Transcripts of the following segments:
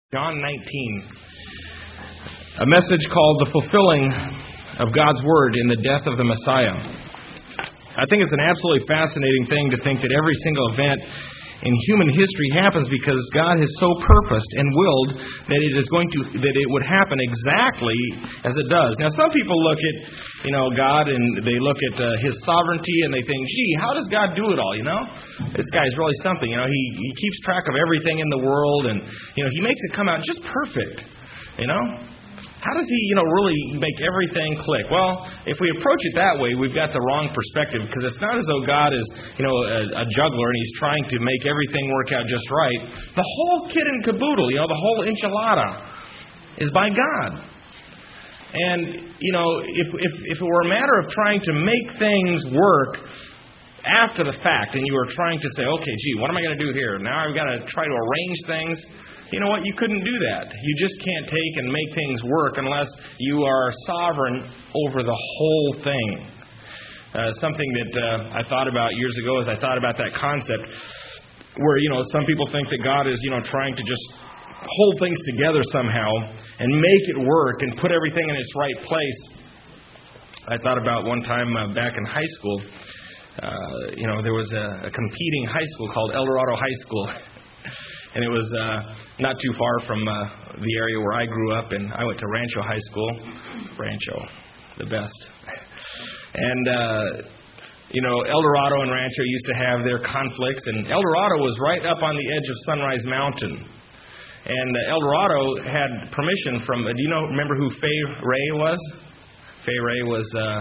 John 19, a message called The Fulfilling of God's Word in the Death of the Messiah. I think it's an absolutely fascinating thing to think that every single event in human history happens because God has so purposed and willed that it would happen exactly as it does. Now, some people look at, God and they look at His sovereignty and they think, gee, how does God do it all, This guy's really something, He keeps track of everything in the world and, He makes it come out just perfect, How does He, really make everything click? Well, if we approach it that way, we've got the wrong perspective because it's not as though God is, a juggler and He's trying to make everything work out just right. The whole kit and caboodle, the whole enchilada is by God. And, if it were a matter of trying to make things work after the fact and you were trying to say, okay, gee, what am I going to do here? Now I've got to try to arrange things. You know what? You couldn't do that. You just can't take and make things work unless you are sovereign over the whole thing. Something that I thought about years ago is I thought about that concept where, some people think that God is, trying to just hold things together somehow and make it work and put everything in its right place. I thought about one time back in high school, there was a competing high school called El Dorado High School. And it was not too far from the area where I grew up, and I went to Rancho High School. Rancho, the best. And, El Dorado and Rancho used to have their conflicts, and El Dorado was right up on the edge of Sunrise Mountain. And El Dorado had permission from, remember who Fay Ray was? Fay Ray was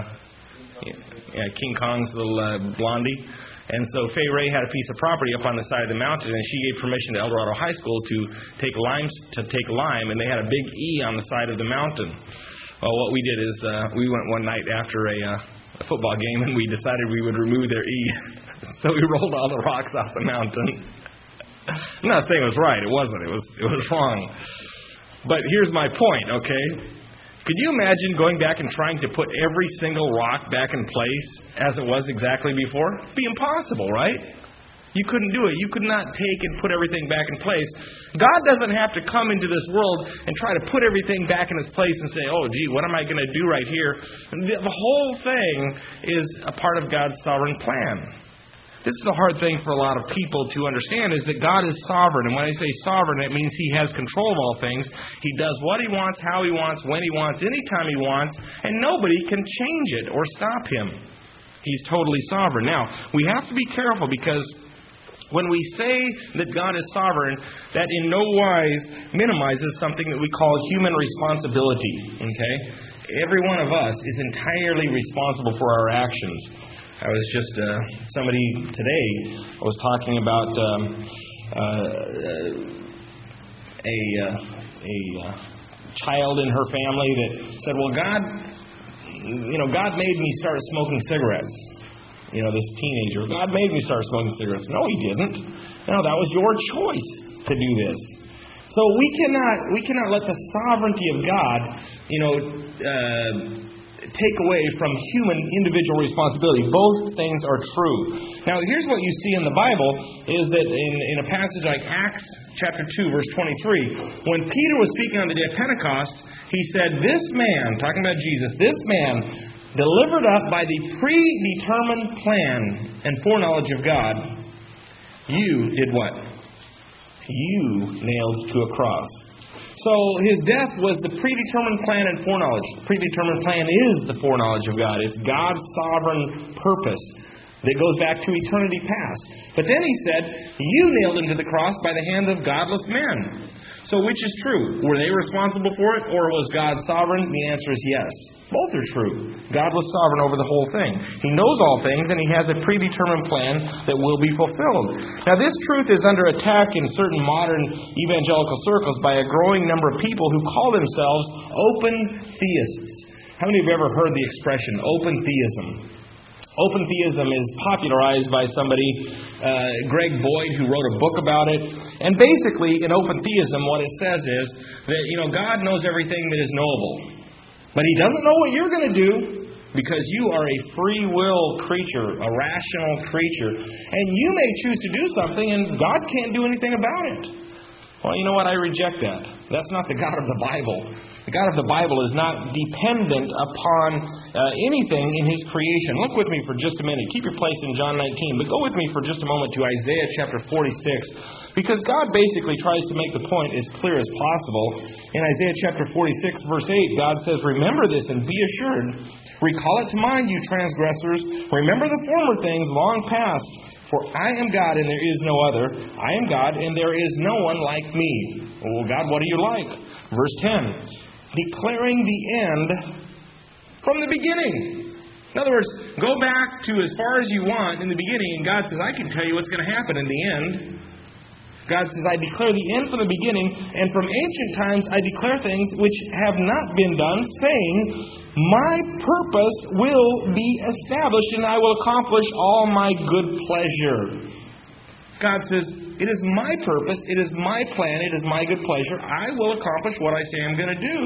King Kong's little blondie. And so Fay Ray had a piece of property up on the side of the mountain, and she gave permission to El Dorado High School to take lime, and they had a big E on the side of the mountain. Well, what we did is we went one night after a football game, and we decided we would remove their E. So we rolled all the rocks off the mountain. I'm not saying it was right. It wasn't. It was wrong. But here's my point, okay? Could you imagine going back and trying to put every single rock back in place as it was exactly before? It'd be impossible, right? You couldn't do it. You could not take and put everything back in place. God doesn't have to come into this world and try to put everything back in its place and say, oh, gee, what am I going to do right here? The whole thing is a part of God's sovereign plan. This is a hard thing for a lot of people to understand, is that God is sovereign. And when I say sovereign, it means He has control of all things. He does what He wants, how He wants, when He wants, anytime He wants, and nobody can change it or stop Him. He's totally sovereign. Now, we have to be careful because when we say that God is sovereign, that in no wise minimizes something that we call human responsibility. Okay? Every one of us is entirely responsible for our actions. I was just, somebody today was talking about a child in her family that said, well, God made me start smoking cigarettes. This teenager, God made me start smoking cigarettes. No, He didn't. No, that was your choice to do this. So we cannot let the sovereignty of God, take away from human individual responsibility. Both things are true. Now, here's what you see in the Bible is that in a passage like Acts chapter 2, verse 23, when Peter was speaking on the day of Pentecost, he said, this man, talking about Jesus, this man delivered up by the predetermined plan and foreknowledge of God, you did what? You nailed to a cross. So His death was the predetermined plan and foreknowledge. The predetermined plan is the foreknowledge of God. It's God's sovereign purpose that goes back to eternity past. But then He said, you nailed Him to the cross by the hand of godless men. So which is true? Were they responsible for it, or was God sovereign? The answer is yes. Both are true. God was sovereign over the whole thing. He knows all things, and He has a predetermined plan that will be fulfilled. Now, this truth is under attack in certain modern evangelical circles by a growing number of people who call themselves open theists. How many of you have ever heard the expression open theism? Open theism is popularized by somebody, Greg Boyd, who wrote a book about it. And basically, in open theism, what it says is that, God knows everything that is knowable. But He doesn't know what you're going to do because you are a free will creature, a rational creature. And you may choose to do something and God can't do anything about it. Well, you know what? I reject that. That's not the God of the Bible. The God of the Bible is not dependent upon anything in His creation. Look with me for just a minute. Keep your place in John 19, but go with me for just a moment to Isaiah chapter 46, because God basically tries to make the point as clear as possible. In Isaiah chapter 46, verse 8, God says, "Remember this and be assured. Recall it to mind, you transgressors. Remember the former things long past. For I am God and there is no other. I am God and there is no one like me." Oh, God, what are you like? Verse 10. Declaring the end from the beginning. In other words, go back to as far as you want in the beginning, and God says, I can tell you what's going to happen in the end. God says, I declare the end from the beginning, and from ancient times I declare things which have not been done, saying, my purpose will be established, and I will accomplish all my good pleasure. God says, it is my purpose, it is my plan, it is my good pleasure. I will accomplish what I say I'm going to do.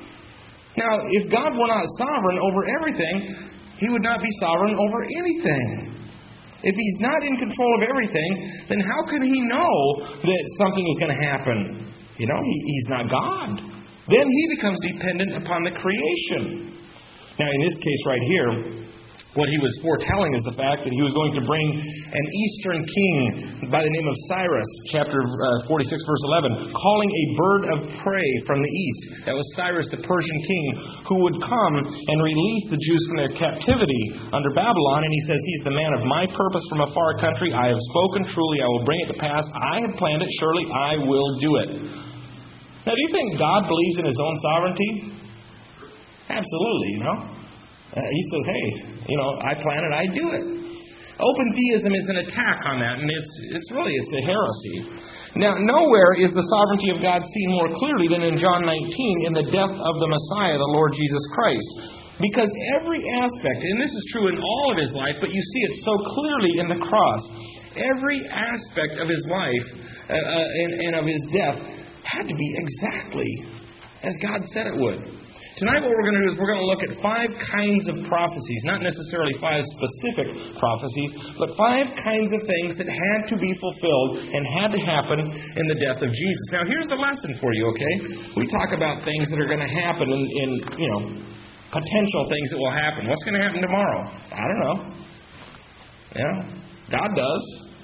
Now, if God were not sovereign over everything, He would not be sovereign over anything. If He's not in control of everything, then how could He know that something is going to happen? You know, He's not God. Then He becomes dependent upon the creation. Now, in this case right here, what He was foretelling is the fact that He was going to bring an eastern king by the name of Cyrus, chapter 46, verse 11, calling a bird of prey from the east. That was Cyrus, the Persian king, who would come and release the Jews from their captivity under Babylon. And He says, He's the man of my purpose from a far country. I have spoken truly, I will bring it to pass. I have planned it, surely I will do it. Now, do you think God believes in His own sovereignty? Absolutely, you know. He says, hey, you know, I plan it, I do it. Open theism is an attack on that, and it's a heresy. Now, nowhere is the sovereignty of God seen more clearly than in John 19 in the death of the Messiah, the Lord Jesus Christ. Because every aspect, and this is true in all of His life, but you see it so clearly in the cross, every aspect of His life and of His death had to be exactly as God said it would. Tonight what we're going to do is we're going to look at 5 kinds of prophecies, not necessarily 5 specific prophecies, but 5 kinds of things that had to be fulfilled and had to happen in the death of Jesus. Now here's the lesson for you, okay? We talk about things that are going to happen in potential things that will happen. What's going to happen tomorrow? I don't know. Yeah, God does.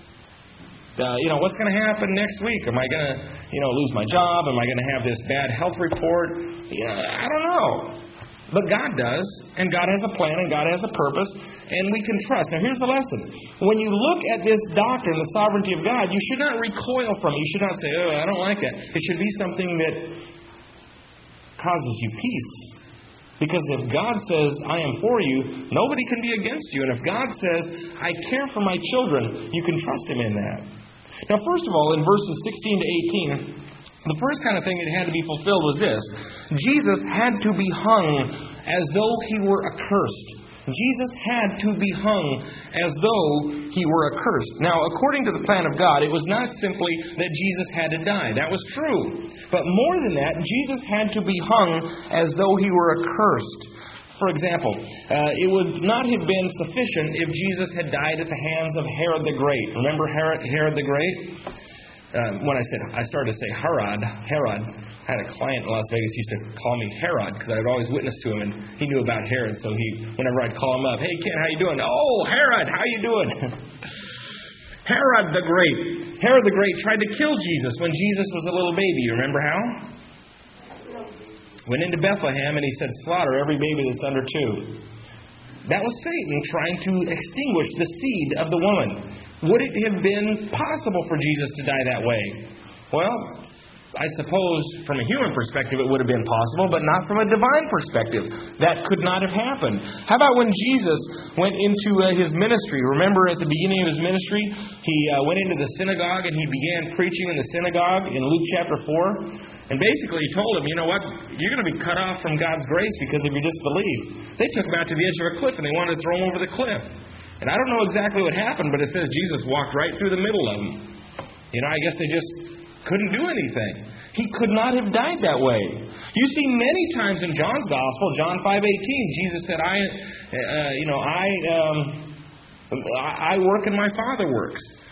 What's going to happen next week? Am I going to, lose my job? Am I going to have this bad health report? I don't know. But God does, and God has a plan, and God has a purpose, and we can trust. Now, here's the lesson. When you look at this doctrine, the sovereignty of God, you should not recoil from it. You should not say, oh, I don't like that. It should be something that causes you peace. Because if God says, I am for you, nobody can be against you. And if God says, I care for my children, you can trust Him in that. Now, first of all, in verses 16 to 18, the first kind of thing that had to be fulfilled was this. Jesus had to be hung as though He were accursed. Jesus had to be hung as though He were accursed. Now, according to the plan of God, it was not simply that Jesus had to die. That was true. But more than that, Jesus had to be hung as though He were accursed. For example, it would not have been sufficient if Jesus had died at the hands of Herod the Great. Remember Herod the Great? I started to say Herod. I had a client in Las Vegas who used to call me Herod because I would always witness to him, and he knew about Herod. So whenever I'd call him up, hey Ken, how you doing? Oh, Herod, how you doing? Herod the Great. Herod the Great tried to kill Jesus when Jesus was a little baby. You remember how? Went into Bethlehem and he said, slaughter every baby that's under 2. That was Satan trying to extinguish the seed of the woman. Would it have been possible for Jesus to die that way? Well, I suppose from a human perspective it would have been possible, but not from a divine perspective. That could not have happened. How about when Jesus went into His ministry? Remember at the beginning of His ministry, He went into the synagogue and He began preaching in the synagogue in Luke chapter 4. And basically He told them, you know what? You're going to be cut off from God's grace because of your disbelief. They took Him out to the edge of a cliff and they wanted to throw Him over the cliff. And I don't know exactly what happened, but it says Jesus walked right through the middle of them. I guess they just couldn't do anything. He could not have died that way. You see many times in John's Gospel, John 5:18, Jesus said, I work and my Father works.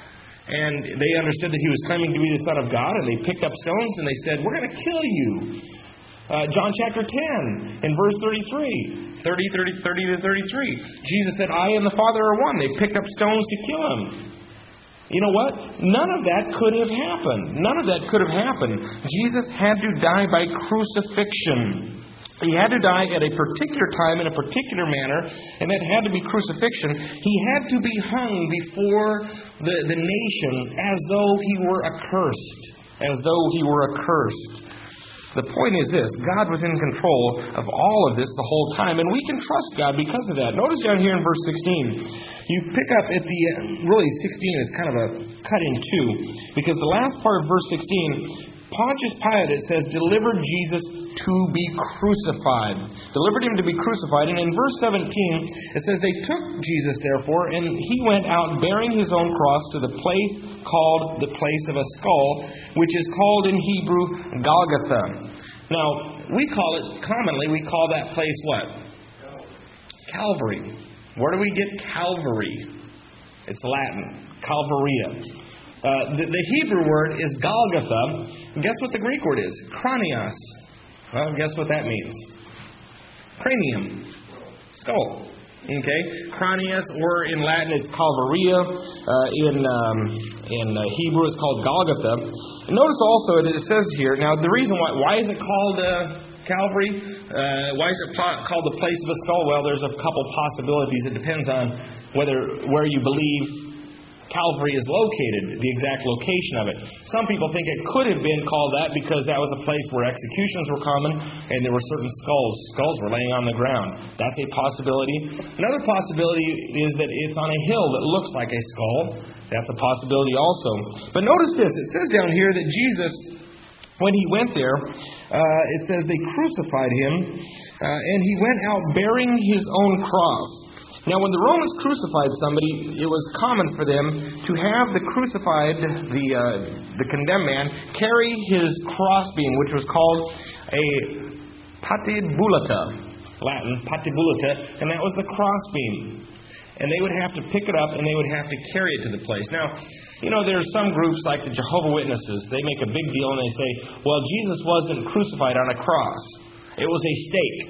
and they understood that he was claiming to be the Son of God, and they picked up stones and they said, "We're going to kill you." John chapter 10 in verse 30 to 33. Jesus said, "I and the Father are one." They picked up stones to kill him. You know what? None of that could have happened. None of that could have happened. Jesus had to die by crucifixion. He had to die at a particular time in a particular manner, and that had to be crucifixion. He had to be hung before the nation as though he were accursed. As though he were accursed. The point is this: God was in control of all of this the whole time, and we can trust God because of that. Notice down here in verse 16, you pick up at the really 16 is kind of a cut in two, because the last part of verse 16, Pontius Pilate, it says, delivered Jesus to be crucified. Delivered him to be crucified. And in verse 17, it says, they took Jesus, therefore, and he went out bearing his own cross to the place called the place of a skull, which is called in Hebrew Golgotha. Now, commonly we call that place what? Calvary. Where do we get Calvary? It's Latin. Calvaria. The Hebrew word is Golgotha. Guess what the Greek word is? Kranios. Well, guess what that means? Cranium. Skull. Okay? Kranios, or in Latin it's Calvaria. In Hebrew it's called Golgotha. And notice also that it says here, now the reason why is it called Calvary? Why is it called the place of a skull? Well, there's a couple possibilities. It depends on where you believe Calvary is located, the exact location of it. Some people think it could have been called that because that was a place where executions were common and there were certain skulls. Skulls were laying on the ground. That's a possibility. Another possibility is that it's on a hill that looks like a skull. That's a possibility also. But notice this. It says down here that Jesus, when he went there, it says they crucified him, and he went out bearing his own cross. Now, when the Romans crucified somebody, it was common for them to have the crucified, the condemned man, carry his crossbeam, which was called a patibulata, Latin, patibulata, and that was the crossbeam. And they would have to pick it up and they would have to carry it to the place. Now, there are some groups like the Jehovah's Witnesses. They make a big deal and they say, well, Jesus wasn't crucified on a cross. It was a stake.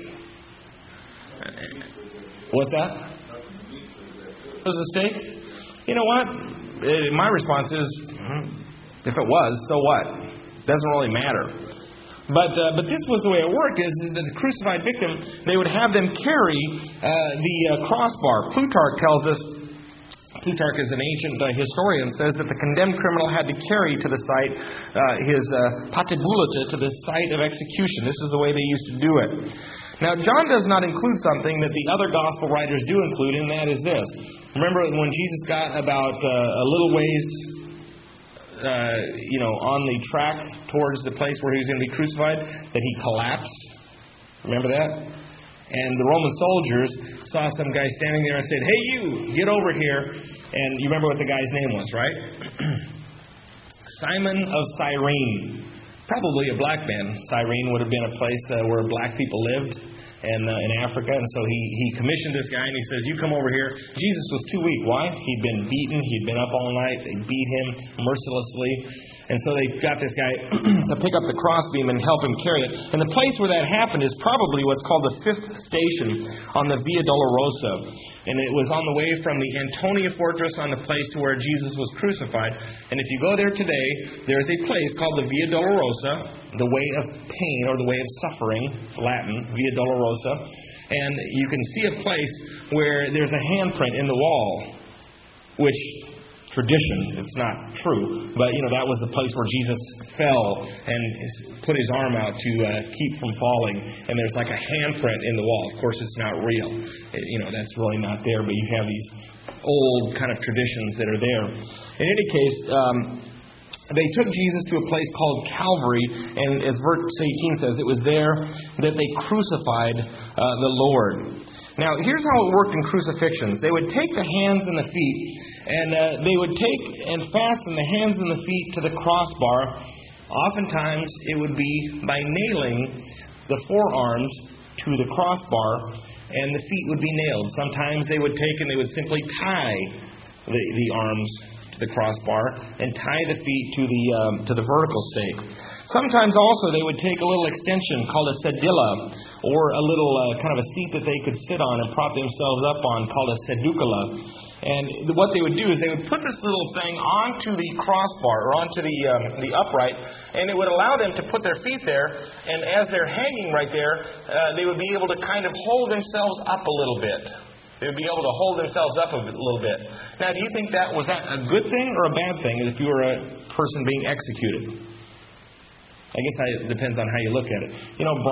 What's that? It was a stake? You know what? My response is, if it was, so what? Doesn't really matter. But this was the way it worked, is that the crucified victim, they would have them carry the crossbar. Plutarch is an ancient historian, says that the condemned criminal had to carry to the site his patibulata to the site of execution. This is the way they used to do it. Now, John does not include something that the other gospel writers do include, and that is this. Remember when Jesus got about a little ways, on the track towards the place where he was going to be crucified, that he collapsed? Remember that? And the Roman soldiers saw some guy standing there and said, "Hey, you, get over here." And you remember what the guy's name was, right? Simon of Cyrene. Probably a black man. Cyrene would have been a place where black people lived in Africa. And so he commissioned this guy and he says, "You come over here." Jesus was too weak. Why? He'd been beaten. He'd been up all night. They beat him mercilessly. And so they got this guy to pick up the crossbeam and help him carry it. And the place where that happened is probably what's called the 5th station on the Via Dolorosa. And it was on the way from the Antonia fortress on the place to where Jesus was crucified. And if you go there today, there's a place called the Via Dolorosa, the way of pain or the way of suffering, Latin, Via Dolorosa. And you can see a place where there's a handprint in the wall, which tradition, it's not true, but that was the place where Jesus fell and put his arm out to keep from falling, and there's like a handprint in the wall. Of course, it's not real. That's really not there, but you have these old kind of traditions that are there. In any case, they took Jesus to a place called Calvary, and as verse 18 says, it was there that they crucified the Lord. Now, here's how it worked in crucifixions. They would take the hands and the feet, and they would take and fasten the hands and the feet to the crossbar. Oftentimes, it would be by nailing the forearms to the crossbar, and the feet would be nailed. Sometimes they would take and they would simply tie the arms the crossbar and tie the feet to the vertical stake. Sometimes also they would take a little extension called a sedilla, or a little kind of a seat that they could sit on and prop themselves up on called a sedukala. And what they would do is they would put this little thing onto the crossbar or onto the upright, and it would allow them to put their feet there. And as they're hanging right there, they would be able to kind of hold themselves up a little bit. They would be able to hold themselves up a little bit. Now, do you think was that a good thing or a bad thing if you were a person being executed? I guess it depends on how you look at it. You know,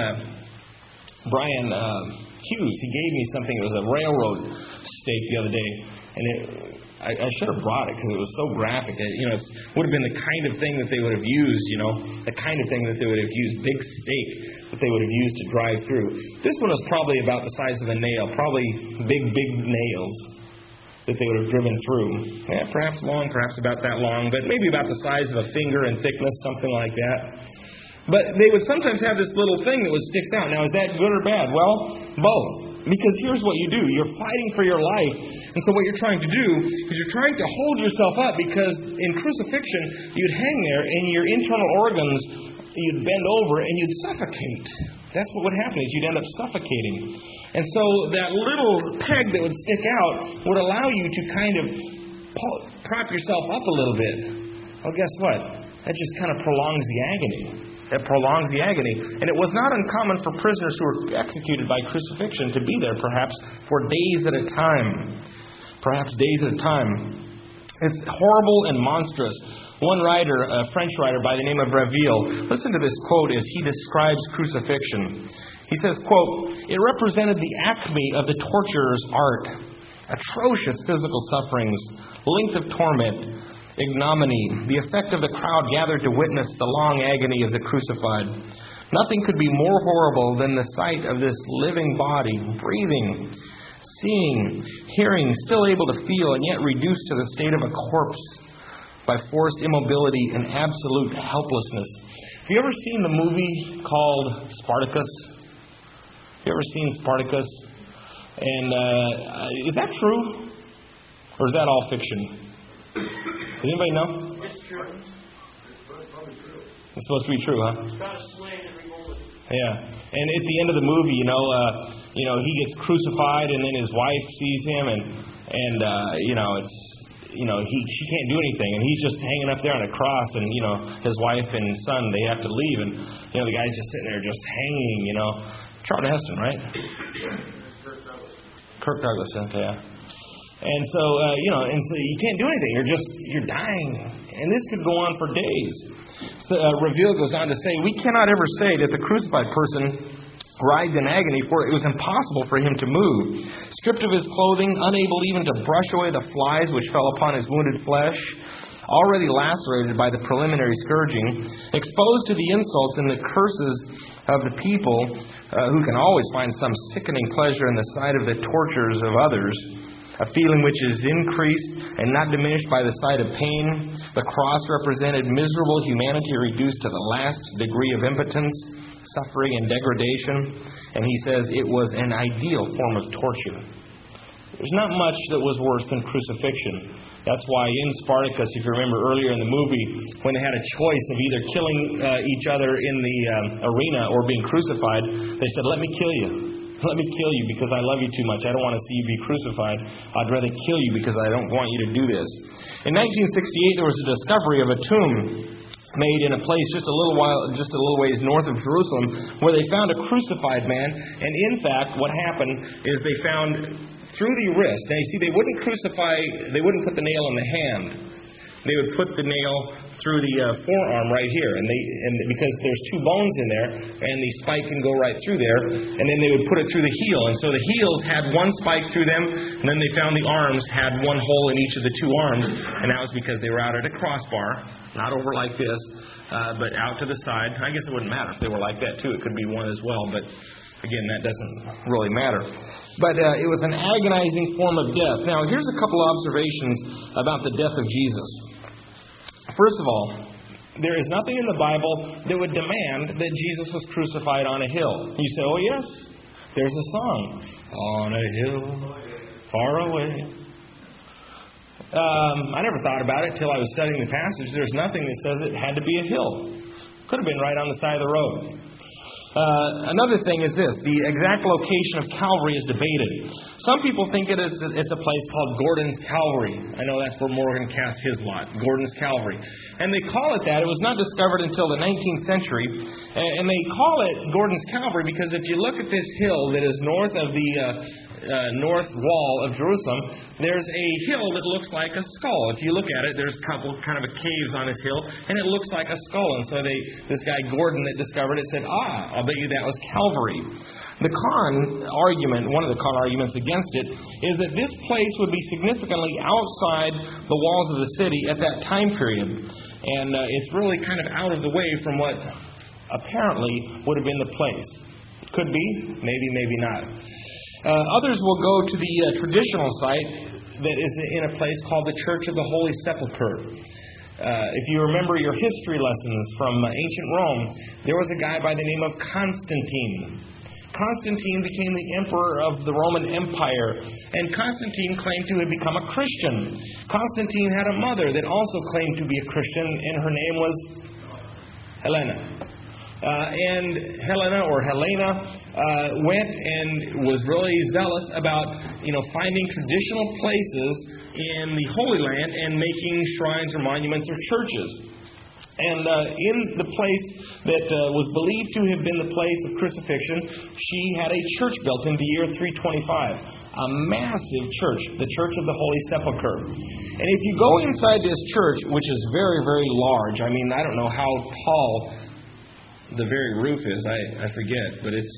Brian Hughes, he gave me something. It was a railroad stake the other day, and I should have brought it because it was so graphic. It would have been the kind of thing that they would have used, the kind of thing that they would have used, big stake that they would have used to drive through. This one was probably about the size of a nail, probably big nails that they would have driven through. Yeah, perhaps long, perhaps about that long, but maybe about the size of a finger in thickness, something like that. But they would sometimes have this little thing that would stick out. Now, is that good or bad? Well, both. Because here's what you do. You're fighting for your life. And so what you're trying to do is you're trying to hold yourself up, because in crucifixion, you'd hang there and your internal organs, you'd bend over and you'd suffocate. That's what would happen, is you'd end up suffocating. And so that little peg that would stick out would allow you to kind of prop yourself up a little bit. Well, guess what? That just kind of prolongs the agony. It prolongs the agony. And it was not uncommon for prisoners who were executed by crucifixion to be there perhaps for days at a time. Perhaps days at a time. It's horrible and monstrous. One writer, a French writer by the name of Reveal, listen to this quote as he describes crucifixion. He says, quote, "It represented the acme of the torturer's art. Atrocious physical sufferings, length of torment, ignominy, the effect of the crowd gathered to witness the long agony of the crucified. Nothing could be more horrible than the sight of this living body, breathing, seeing, hearing, still able to feel, and yet reduced to the state of a corpse by forced immobility and absolute helplessness." Have you ever seen the movie called Spartacus? Have you ever seen Spartacus? And is that true? Or is that all fiction? Does anybody know? It's true. It's supposed to be true, huh? It's got a sling every bullet. Yeah. And at the end of the movie, he gets crucified, and then his wife sees him, and she can't do anything, and he's just hanging up there on a cross, and his wife and son, they have to leave, and the guy's just sitting there just hanging. Charlton Heston, right? Kirk Douglas, okay. And so, you can't do anything. You're dying. And this could go on for days. So, Reveal goes on to say, "We cannot ever say that the crucified person writhed in agony, for it was impossible for him to move. Stripped of his clothing, unable even to brush away the flies which fell upon his wounded flesh, already lacerated by the preliminary scourging, exposed to the insults and the curses of the people, who can always find some sickening pleasure in the sight of the tortures of others, a feeling which is increased and not diminished by the sight of pain. The cross represented miserable humanity reduced to the last degree of impotence, suffering, and degradation." And he says it was an ideal form of torture. There's not much that was worse than crucifixion. That's why in Spartacus, if you remember earlier in the movie, when they had a choice of either killing each other in the arena or being crucified, they said, "Let me kill you. Let me kill you because I love you too much. I don't want to see you be crucified. I'd rather kill you because I don't want you to do this." In 1968, there was a discovery of a tomb made in a place just a little ways north of Jerusalem, where they found a crucified man. And in fact, what happened is they found through the wrist. Now you see, they wouldn't put the nail in the hand. They would put the nail through the forearm right here, and because there's two bones in there, and the spike can go right through there, and then they would put it through the heel, and so the heels had one spike through them, and then they found the arms had one hole in each of the two arms, and that was because they were out at a crossbar, not over like this, but out to the side. I guess it wouldn't matter if they were like that too; it could be one as well, but again, that doesn't really matter. But it was an agonizing form of death. Now, here's a couple observations about the death of Jesus. First of all, there is nothing in the Bible that would demand that Jesus was crucified on a hill. You say, "Oh yes, there's a song, on a hill far away." I never thought about it till I was studying the passage. There's nothing that says it had to be a hill. Could have been right on the side of the road. Another thing is this. The exact location of Calvary is debated. Some people think it's a place called Gordon's Calvary. I know that's where Morgan cast his lot, Gordon's Calvary. And they call it that. It was not discovered until the 19th century. And they call it Gordon's Calvary because if you look at this hill that is north of the north wall of Jerusalem, there's a hill that looks like a skull. If you look at it, there's a couple kind of caves on this hill, and it looks like a skull. And so this guy Gordon that discovered it said, I'll bet you that was Calvary. The one of the con arguments against it, is that this place would be significantly outside the walls of the city at that time period. And it's really kind of out of the way from what apparently would have been the place. It could be, maybe not. Others will go to the traditional site that is in a place called the Church of the Holy Sepulchre. If you remember your history lessons from ancient Rome, there was a guy by the name of Constantine. Constantine became the emperor of the Roman Empire, and Constantine claimed to have become a Christian. Constantine had a mother that also claimed to be a Christian, and her name was Helena. And Helena went and was really zealous about finding traditional places in the Holy Land and making shrines or monuments or churches. And in the place that was believed to have been the place of crucifixion, she had a church built in the year 325. A massive church, the Church of the Holy Sepulchre. And if you go inside this church, which is very, very large, I mean, I don't know how tall the very roof is, I forget, but it's,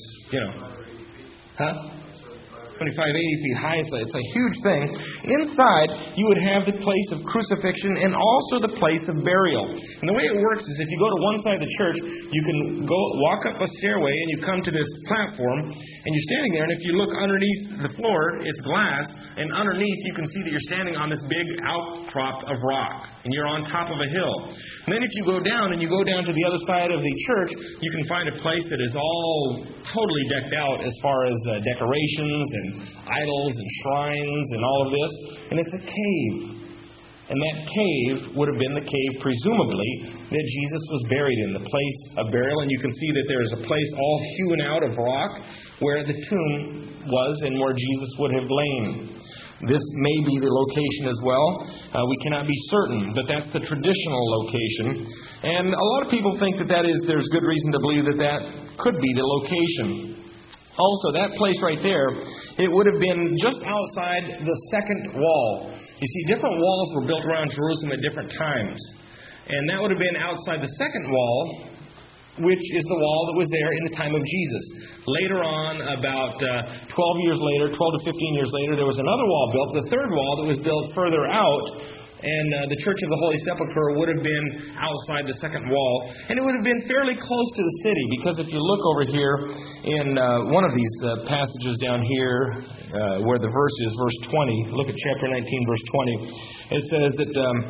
25, 80 feet high. It's a huge thing. Inside, you would have the place of crucifixion and also the place of burial. And the way it works is if you go to one side of the church, you can walk up a stairway and you come to this platform and you're standing there, and if you look underneath the floor, it's glass, and underneath you can see that you're standing on this big outcrop of rock, and you're on top of a hill. And then if you go down to the other side of the church, you can find a place that is all totally decked out as far as decorations and idols and shrines and all of this. And it's a cave. And that cave would have been the cave, presumably, that Jesus was buried in, the place of burial. And you can see that there is a place all hewn out of rock where the tomb was and where Jesus would have lain. This may be the location as well. We cannot be certain, but that's the traditional location. And a lot of people think there's good reason to believe that could be the location. Also, that place right there, it would have been just outside the second wall. You see, different walls were built around Jerusalem at different times. And that would have been outside the second wall, which is the wall that was there in the time of Jesus. Later on, about 12 to 15 years later, there was another wall built, the third wall that was built further out. And the Church of the Holy Sepulchre would have been outside the second wall. And it would have been fairly close to the city, because if you look over here in one of these passages down here, where the verse is, verse 20, look at chapter 19, verse 20. It says that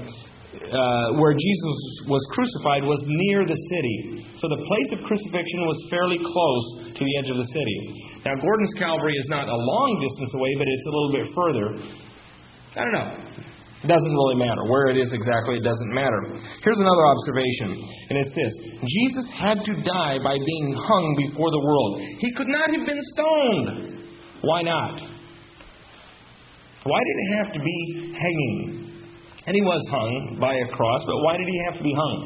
where Jesus was crucified was near the city. So the place of crucifixion was fairly close to the edge of the city. Now, Gordon's Calvary is not a long distance away, but it's a little bit further. I don't know. It doesn't really matter. Where it is exactly, it doesn't matter. Here's another observation, and it's this. Jesus had to die by being hung before the world. He could not have been stoned. Why not? Why did it have to be hanging? And he was hung by a cross, but why did he have to be hung?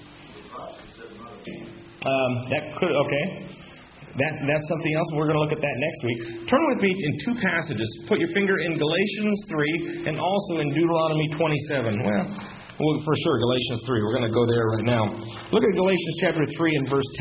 That's something else. We're going to look at that next week. Turn with me in two passages. Put your finger in Galatians 3 and also in Deuteronomy 27. Well, for sure, Galatians 3. We're going to go there right now. Look at Galatians chapter 3 and verse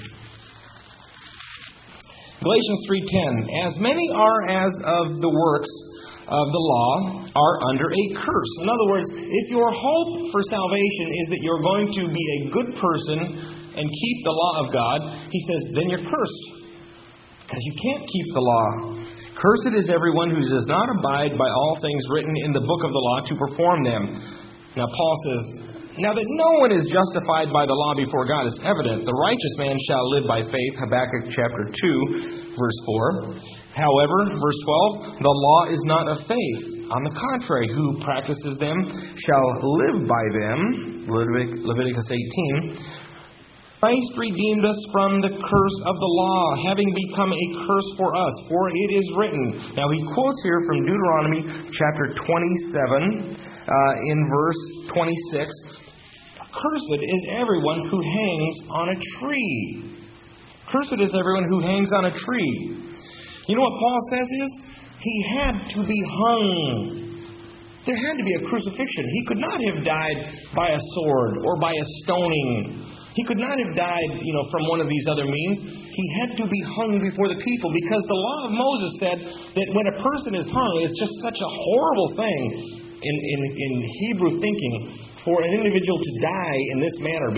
10. Galatians 3:10. As many are as of the works of the law are under a curse. In other words, if your hope for salvation is that you're going to be a good person and keep the law of God, he says, then you're cursed. Because you can't keep the law. Cursed is everyone who does not abide by all things written in the book of the law to perform them. Now Paul says, now that no one is justified by the law before God is evident. The righteous man shall live by faith. Habakkuk chapter 2, verse 4. However, verse 12, the law is not of faith. On the contrary, who practices them shall live by them. Leviticus 18. Christ redeemed us from the curse of the law, having become a curse for us, for it is written. Now he quotes here from Deuteronomy chapter 27 in verse 26. Cursed is everyone who hangs on a tree. Cursed is everyone who hangs on a tree. You know what Paul says is? He had to be hung. There had to be a crucifixion. He could not have died by a sword or by a stoning. He could not have died, from one of these other means. He had to be hung before the people because the law of Moses said that when a person is hung, it's just such a horrible thing in Hebrew thinking for an individual to die in this manner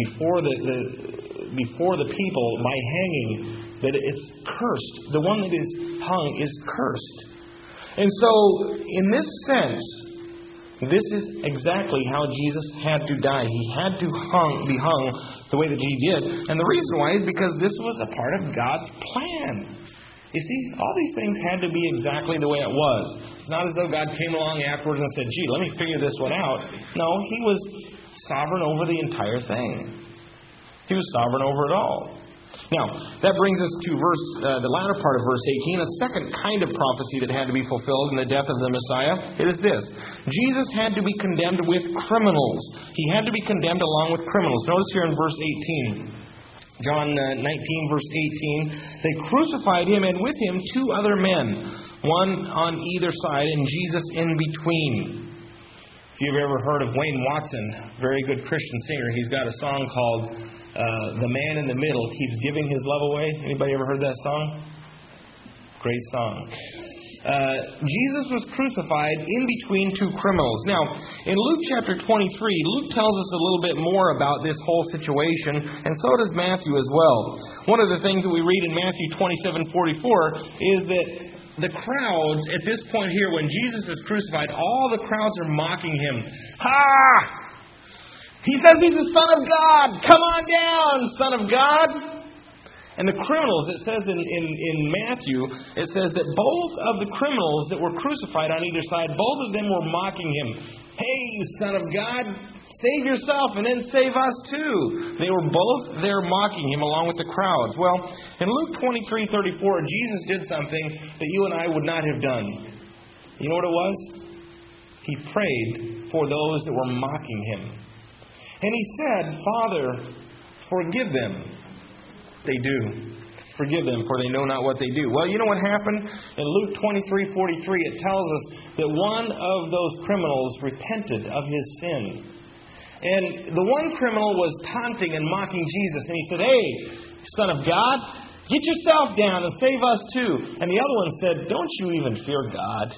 before the people by hanging, that it's cursed. The one that is hung is cursed. And so, in this sense, this is exactly how Jesus had to die. He had to be hung the way that he did. And the reason why is because this was a part of God's plan. You see, all these things had to be exactly the way it was. It's not as though God came along afterwards and said, gee, let me figure this one out. No, he was sovereign over the entire thing. He was sovereign over it all. Now, that brings us to the latter part of verse 18, a second kind of prophecy that had to be fulfilled in the death of the Messiah. It is this. Jesus had to be condemned with criminals. He had to be condemned along with criminals. Notice here in verse 18. John 19, verse 18. They crucified him, and with him two other men, one on either side, and Jesus in between. If you've ever heard of Wayne Watson, very good Christian singer, he's got a song called The Man in the Middle Keeps Giving His Love Away. Anybody ever heard that song? Great song. Jesus was crucified in between two criminals. Now, in Luke chapter 23, Luke tells us a little bit more about this whole situation, and so does Matthew as well. One of the things that we read in Matthew 27:44 is that the crowds, at this point here, when Jesus is crucified, all the crowds are mocking him. Ha! He says he's the Son of God! Come on down, Son of God! And the criminals, it says in Matthew, it says that both of the criminals that were crucified on either side, both of them were mocking him. Hey, you Son of God, save yourself and then save us too. They were both there mocking him along with the crowds. Well, in Luke 23:34, Jesus did something that you and I would not have done. You know what it was? He prayed for those that were mocking him. And he said, Father, forgive them. They do. Forgive them, for they know not what they do. Well, you know what happened? In Luke 23:43, it tells us that one of those criminals repented of his sin. And the one criminal was taunting and mocking Jesus. And he said, hey, Son of God, get yourself down and save us too. And the other one said, don't you even fear God?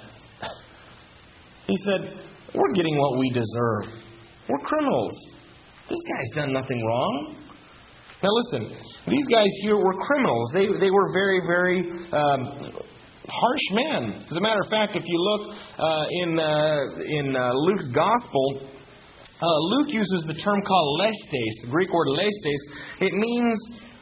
He said, we're getting what we deserve. We're criminals. This guy's done nothing wrong. Now listen, these guys here were criminals. They were very, very harsh men. As a matter of fact, if you look in Luke's Gospel, Luke uses the term called lestes, the Greek word lestes. It means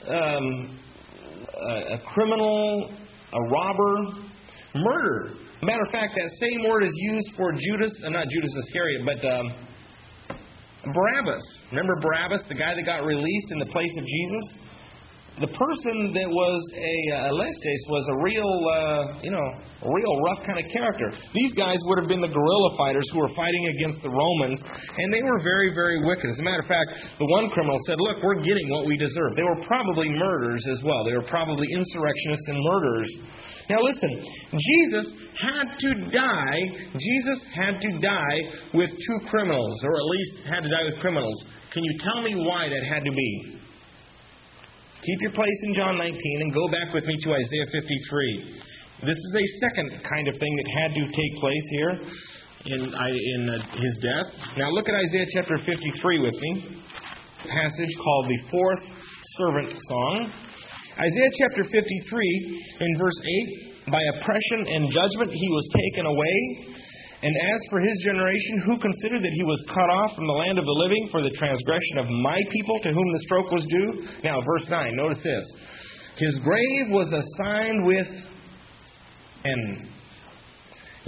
a criminal, a robber, murder. As a matter of fact, that same word is used for Judas, not Judas Iscariot, but Barabbas. Remember Barabbas, the guy that got released in the place of Jesus? The person that was a lestes was a real rough kind of character. These guys would have been the guerrilla fighters who were fighting against the Romans, and they were very, very wicked. As a matter of fact, the one criminal said, look, we're getting what we deserve. They were probably murderers as well. They were probably insurrectionists and murderers. Now listen, Jesus had to die. Jesus had to die with two criminals, or at least had to die with criminals. Can you tell me why that had to be? Keep your place in John 19 and go back with me to Isaiah 53. This is a second kind of thing that had to take place here in his death. Now look at Isaiah chapter 53 with me. A passage called the Fourth Servant Song. Isaiah chapter 53 in verse 8, by oppression and judgment he was taken away. And as for his generation, who considered that he was cut off from the land of the living for the transgression of my people to whom the stroke was due? Now, verse 9, notice this. His grave was assigned with N.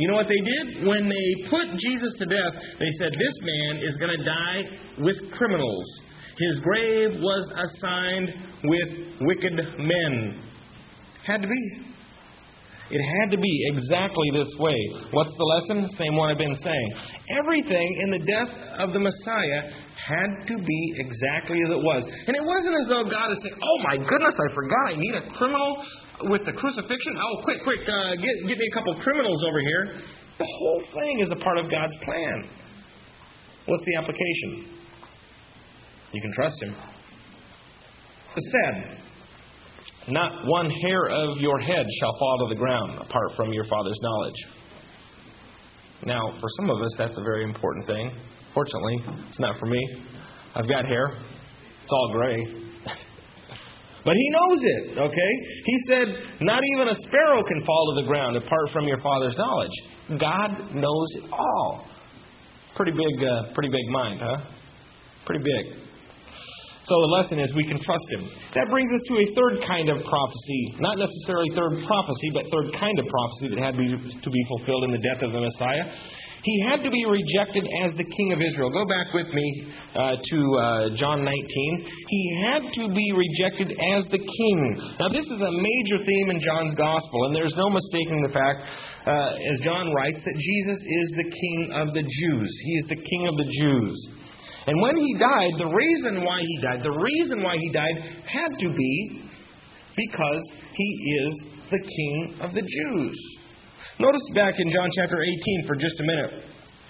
You know what they did? When they put Jesus to death, they said, this man is going to die with criminals. His grave was assigned with wicked men. Had to be. It had to be exactly this way. What's the lesson? Same one I've been saying. Everything in the death of the Messiah had to be exactly as it was. And it wasn't as though God is saying, oh my goodness, I forgot I need a criminal with the crucifixion. Oh, quick, get me a couple criminals over here. The whole thing is a part of God's plan. What's the application? You can trust Him. It's said, not one hair of your head shall fall to the ground apart from your Father's knowledge. Now, for some of us, that's a very important thing. Fortunately, it's not for me. I've got hair. It's all gray. But He knows it, okay? He said, not even a sparrow can fall to the ground apart from your Father's knowledge. God knows it all. Pretty big mind, huh? Pretty big. So the lesson is we can trust Him. That brings us to a third kind of prophecy. Not necessarily third prophecy, but third kind of prophecy that had to be fulfilled in the death of the Messiah. He had to be rejected as the King of Israel. Go back with me to John 19. He had to be rejected as the King. Now this is a major theme in John's Gospel, and there's no mistaking the fact, as John writes, that Jesus is the King of the Jews. He is the King of the Jews. And when He died, the reason why He died had to be because He is the King of the Jews. Notice back in John chapter 18 for just a minute.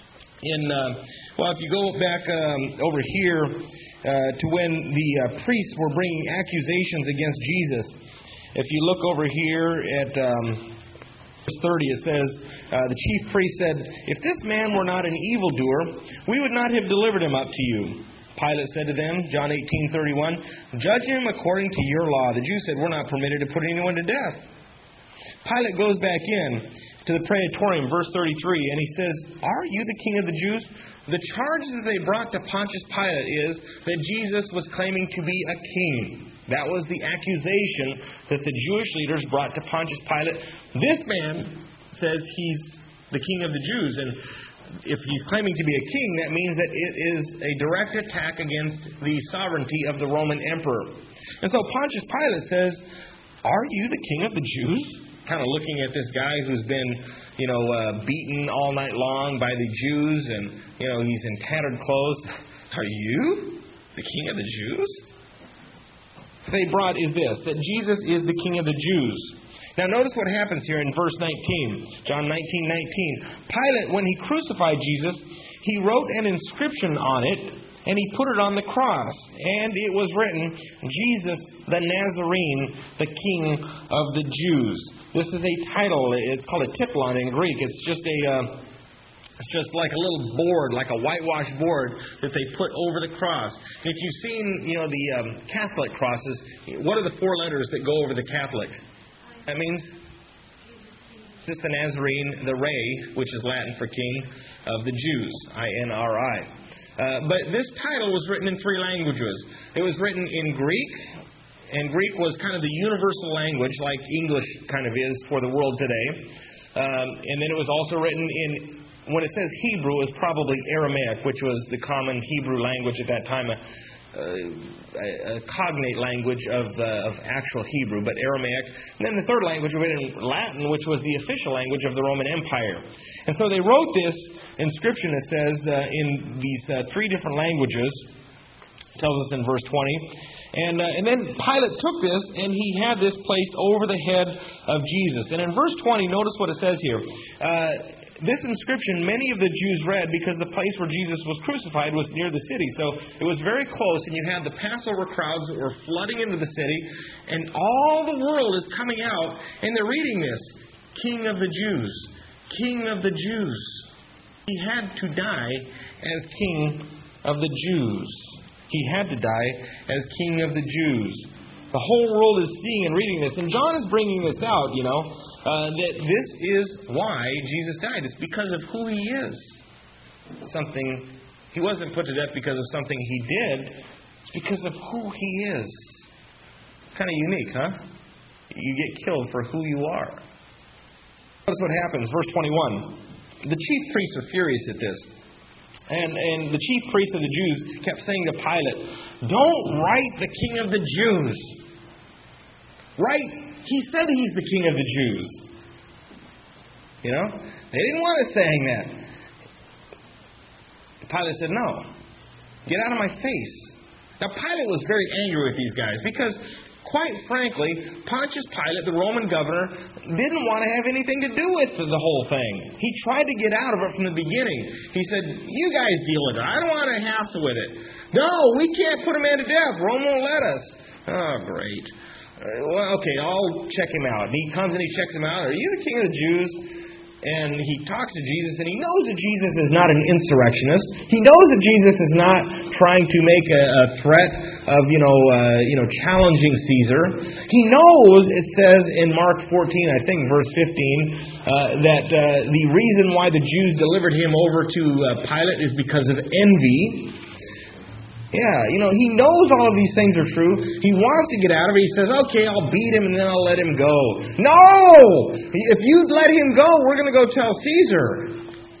If you go back over here to when the priests were bringing accusations against Jesus. If you look over here at verse 30, it says, the chief priest said, if this man were not an evildoer, we would not have delivered him up to you. Pilate said to them, John 18:31, judge him according to your law. The Jews said, we're not permitted to put anyone to death. Pilate goes back in to the praetorium, verse 33, and he says, are you the King of the Jews? The charge that they brought to Pontius Pilate is that Jesus was claiming to be a king. That was the accusation that the Jewish leaders brought to Pontius Pilate. This man says he's the King of the Jews, and if he's claiming to be a king, that means that it is a direct attack against the sovereignty of the Roman emperor. And so Pontius Pilate says, are you the King of the Jews? Kind of looking at this guy who's been, beaten all night long by the Jews, and, he's in tattered clothes. Are you the King of the Jews? They brought is this, that Jesus is the King of the Jews. Now notice what happens here in verse 19, John 19:19. Pilate, when he crucified Jesus, he wrote an inscription on it, and he put it on the cross. And it was written, Jesus the Nazarene, the King of the Jews. This is a title. It's called a tiplon in Greek. It's just like a little board, like a whitewashed board that they put over the cross. If you've seen, the Catholic crosses, what are the four letters that go over the Catholic? That means just the Nazarene, the Ray, which is Latin for King of the Jews, INRI. But this title was written in three languages. It was written in Greek, and Greek was kind of the universal language, like English kind of is for the world today. And then it was also written in, when it says Hebrew, it was probably Aramaic, which was the common Hebrew language at that time, a cognate language of actual Hebrew, but Aramaic. And then the third language was written in Latin, which was the official language of the Roman Empire. And so they wrote this inscription, it says, in these three different languages. It tells us in verse 20. And then Pilate took this, and he had this placed over the head of Jesus. And in verse 20, notice what it says here. This inscription, many of the Jews read because the place where Jesus was crucified was near the city. So it was very close, and you had the Passover crowds that were flooding into the city, and all the world is coming out, and they're reading this. King of the Jews. King of the Jews. He had to die as King of the Jews. He had to die as King of the Jews. The whole world is seeing and reading this. And John is bringing this out, that this is why Jesus died. It's because of who He is. He wasn't put to death because of something He did. It's because of who He is. Kind of unique, huh? You get killed for who you are. Notice what happens, verse 21. The chief priests are furious at this. And the chief priests of the Jews kept saying to Pilate, "Don't write the King of the Jews. Right? He said he's the King of the Jews." You know? They didn't want us saying that. Pilate said, "No. Get out of my face." Now, Pilate was very angry with these guys because, quite frankly, Pontius Pilate, the Roman governor, didn't want to have anything to do with the whole thing. He tried to get out of it from the beginning. He said, "You guys deal with it. I don't want to hassle with it." "No, we can't put a man to death. Rome won't let us." "Oh, great. Well, okay, I'll check him out." And he comes and he checks him out. "Are you the King of the Jews?" And he talks to Jesus, and he knows that Jesus is not an insurrectionist. He knows that Jesus is not trying to make a threat of, challenging Caesar. He knows, it says in Mark 14, I think, verse 15, that the reason why the Jews delivered him over to Pilate is because of envy. Yeah, he knows all of these things are true. He wants to get out of it. He says, "Okay, I'll beat him and then I'll let him go." No! If you let him go, we're going to go tell Caesar.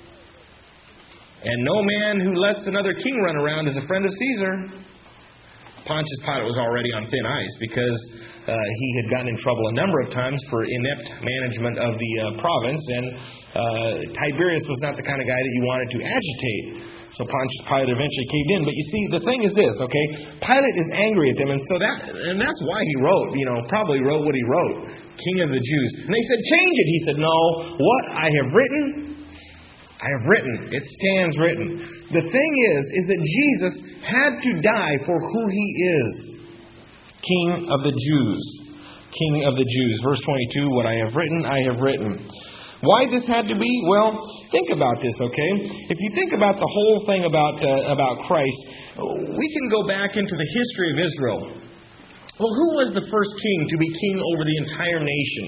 And no man who lets another king run around is a friend of Caesar. Pontius Pilate was already on thin ice because he had gotten in trouble a number of times for inept management of the province, and Tiberius was not the kind of guy that you wanted to agitate. So Pontius Pilate eventually caved in. But you see, the thing is this, okay? Pilate is angry at them, and that's why he wrote, probably wrote what he wrote, King of the Jews. And they said, "Change it." He said, "No, what I have written, I have written. It stands written." The thing is that Jesus had to die for who he is. King of the Jews. King of the Jews. Verse 22, "What I have written, I have written." Why this had to be? Well, think about this, okay? If you think about the whole thing about Christ, we can go back into the history of Israel. Well, who was the first king to be king over the entire nation?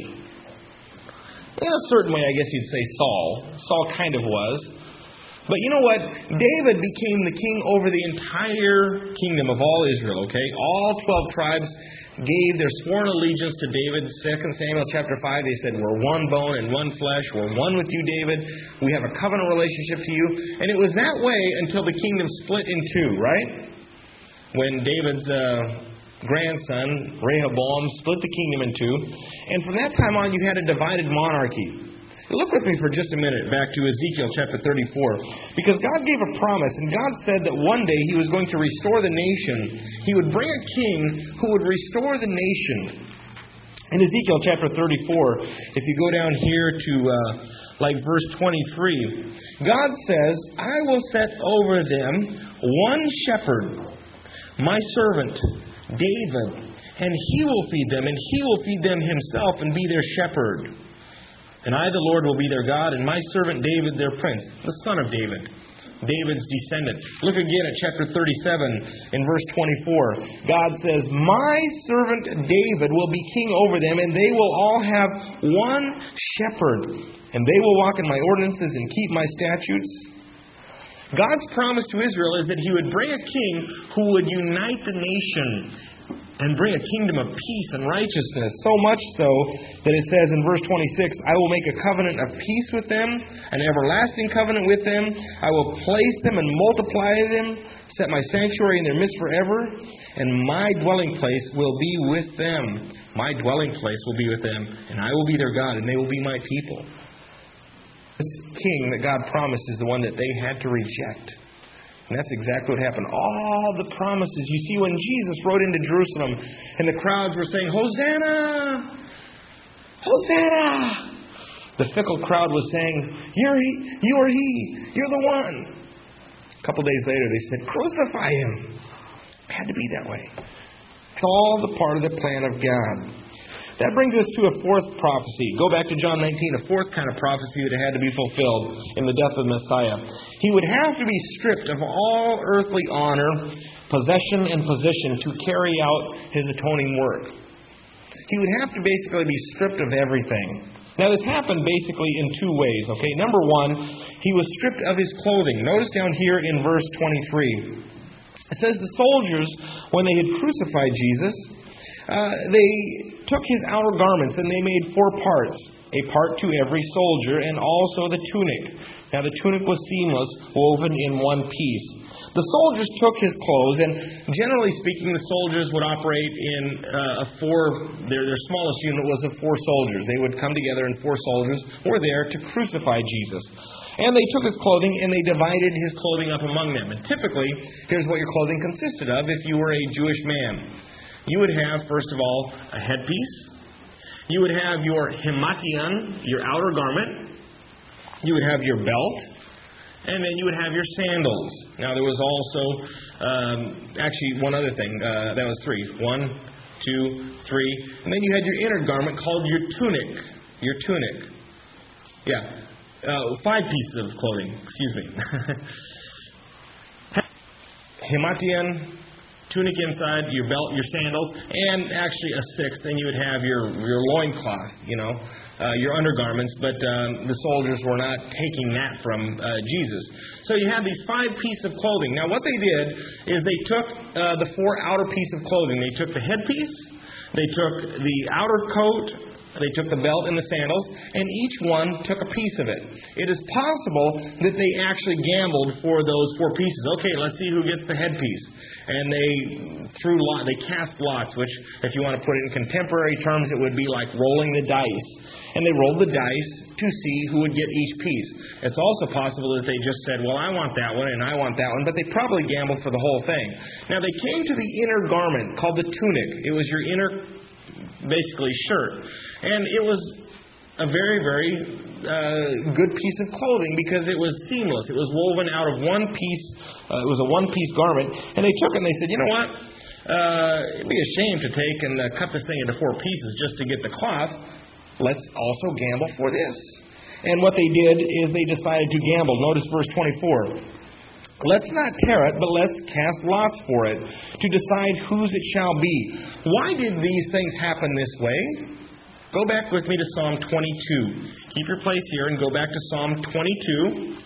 In a certain way, I guess you'd say Saul. Saul kind of was. But you know what? David became the king over the entire kingdom of all Israel, okay? All 12 tribes gave their sworn allegiance to David. 2 Samuel chapter 5, they said, "We're one bone and one flesh. We're one with you, David. We have a covenant relationship to you." And it was that way until the kingdom split in two, right? When David's grandson, Rehoboam, split the kingdom in two. And from that time on, you had a divided monarchy. Look with me for just a minute back to Ezekiel chapter 34. Because God gave a promise, and God said that one day He was going to restore the nation. He would bring a king who would restore the nation. In Ezekiel chapter 34, if you go down here to verse 23, God says, "I will set over them one shepherd, my servant David, and he will feed them, and he will feed them himself and be their shepherd. And I, the Lord, will be their God, and my servant David, their prince," the son of David, David's descendant. Look again at chapter 37 in verse 24. God says, "My servant David will be king over them, and they will all have one shepherd, and they will walk in my ordinances and keep my statutes." God's promise to Israel is that He would bring a king who would unite the nation and bring a kingdom of peace and righteousness. So much so that it says in verse 26, "I will make a covenant of peace with them, an everlasting covenant with them. I will place them and multiply them, set my sanctuary in their midst forever, and my dwelling place will be with them." My dwelling place will be with them, and I will be their God, and they will be my people. This king that God promised is the one that they had to reject. And that's exactly what happened. All the promises. You see, when Jesus rode into Jerusalem and the crowds were saying, "Hosanna! Hosanna!" the fickle crowd was saying, You are He. You're the one." A couple days later, they said, "Crucify Him." It had to be that way. It's all the part of the plan of God. That brings us to a fourth prophecy. Go back to John 19, a fourth kind of prophecy that had to be fulfilled in the death of the Messiah. He would have to be stripped of all earthly honor, possession, and position to carry out His atoning work. He would have to basically be stripped of everything. Now, this happened basically in two ways, okay? Number one, He was stripped of His clothing. Notice down here in verse 23. It says the soldiers, when they had crucified Jesus, They took his outer garments and they made 4 parts, a part to every soldier, and also the tunic. Now the tunic was seamless, woven in one piece. The soldiers took his clothes, and generally speaking, the soldiers would operate in their smallest unit was of 4 soldiers. They would come together, and 4 soldiers were there to crucify Jesus. And they took his clothing and they divided his clothing up among them. And typically, here's what your clothing consisted of if you were a Jewish man. You would have, first of all, a headpiece. You would have your hemation, your outer garment. You would have your belt. And then you would have your sandals. Now, there was also, actually, one other thing. That was 3. 1, 2, 3. And then you had your inner garment called your tunic. Your tunic. Yeah. 5 pieces of clothing. Excuse me. Hemation, tunic inside, your belt, your sandals, and actually a 6th. Then you would have your loincloth, your undergarments. But the soldiers were not taking that from Jesus. So you have these 5 pieces of clothing. Now what they did is they took the 4 outer pieces of clothing. They took the headpiece, they took the outer coat, they took the belt and the sandals, and each one took a piece of it. It is possible that they actually gambled for those 4 pieces. Okay, let's see who gets the headpiece. And they cast lots, which, if you want to put it in contemporary terms, it would be like rolling the dice. And they rolled the dice to see who would get each piece. It's also possible that they just said, well, I want that one and I want that one, but they probably gambled for the whole thing. Now, they came to the inner garment called the tunic. It was your inner, basically, shirt. And it was a very, very good piece of clothing because it was seamless. It was woven out of one piece. It was a one-piece garment. And they took it and they said, you know what? It'd be a shame to take and cut this thing into 4 pieces just to get the cloth. Let's also gamble for this. And what they did is they decided to gamble. Notice verse 24. Let's not tear it, but let's cast lots for it to decide whose it shall be. Why did these things happen this way? Go back with me to Psalm 22. Keep your place here and go back to Psalm 22.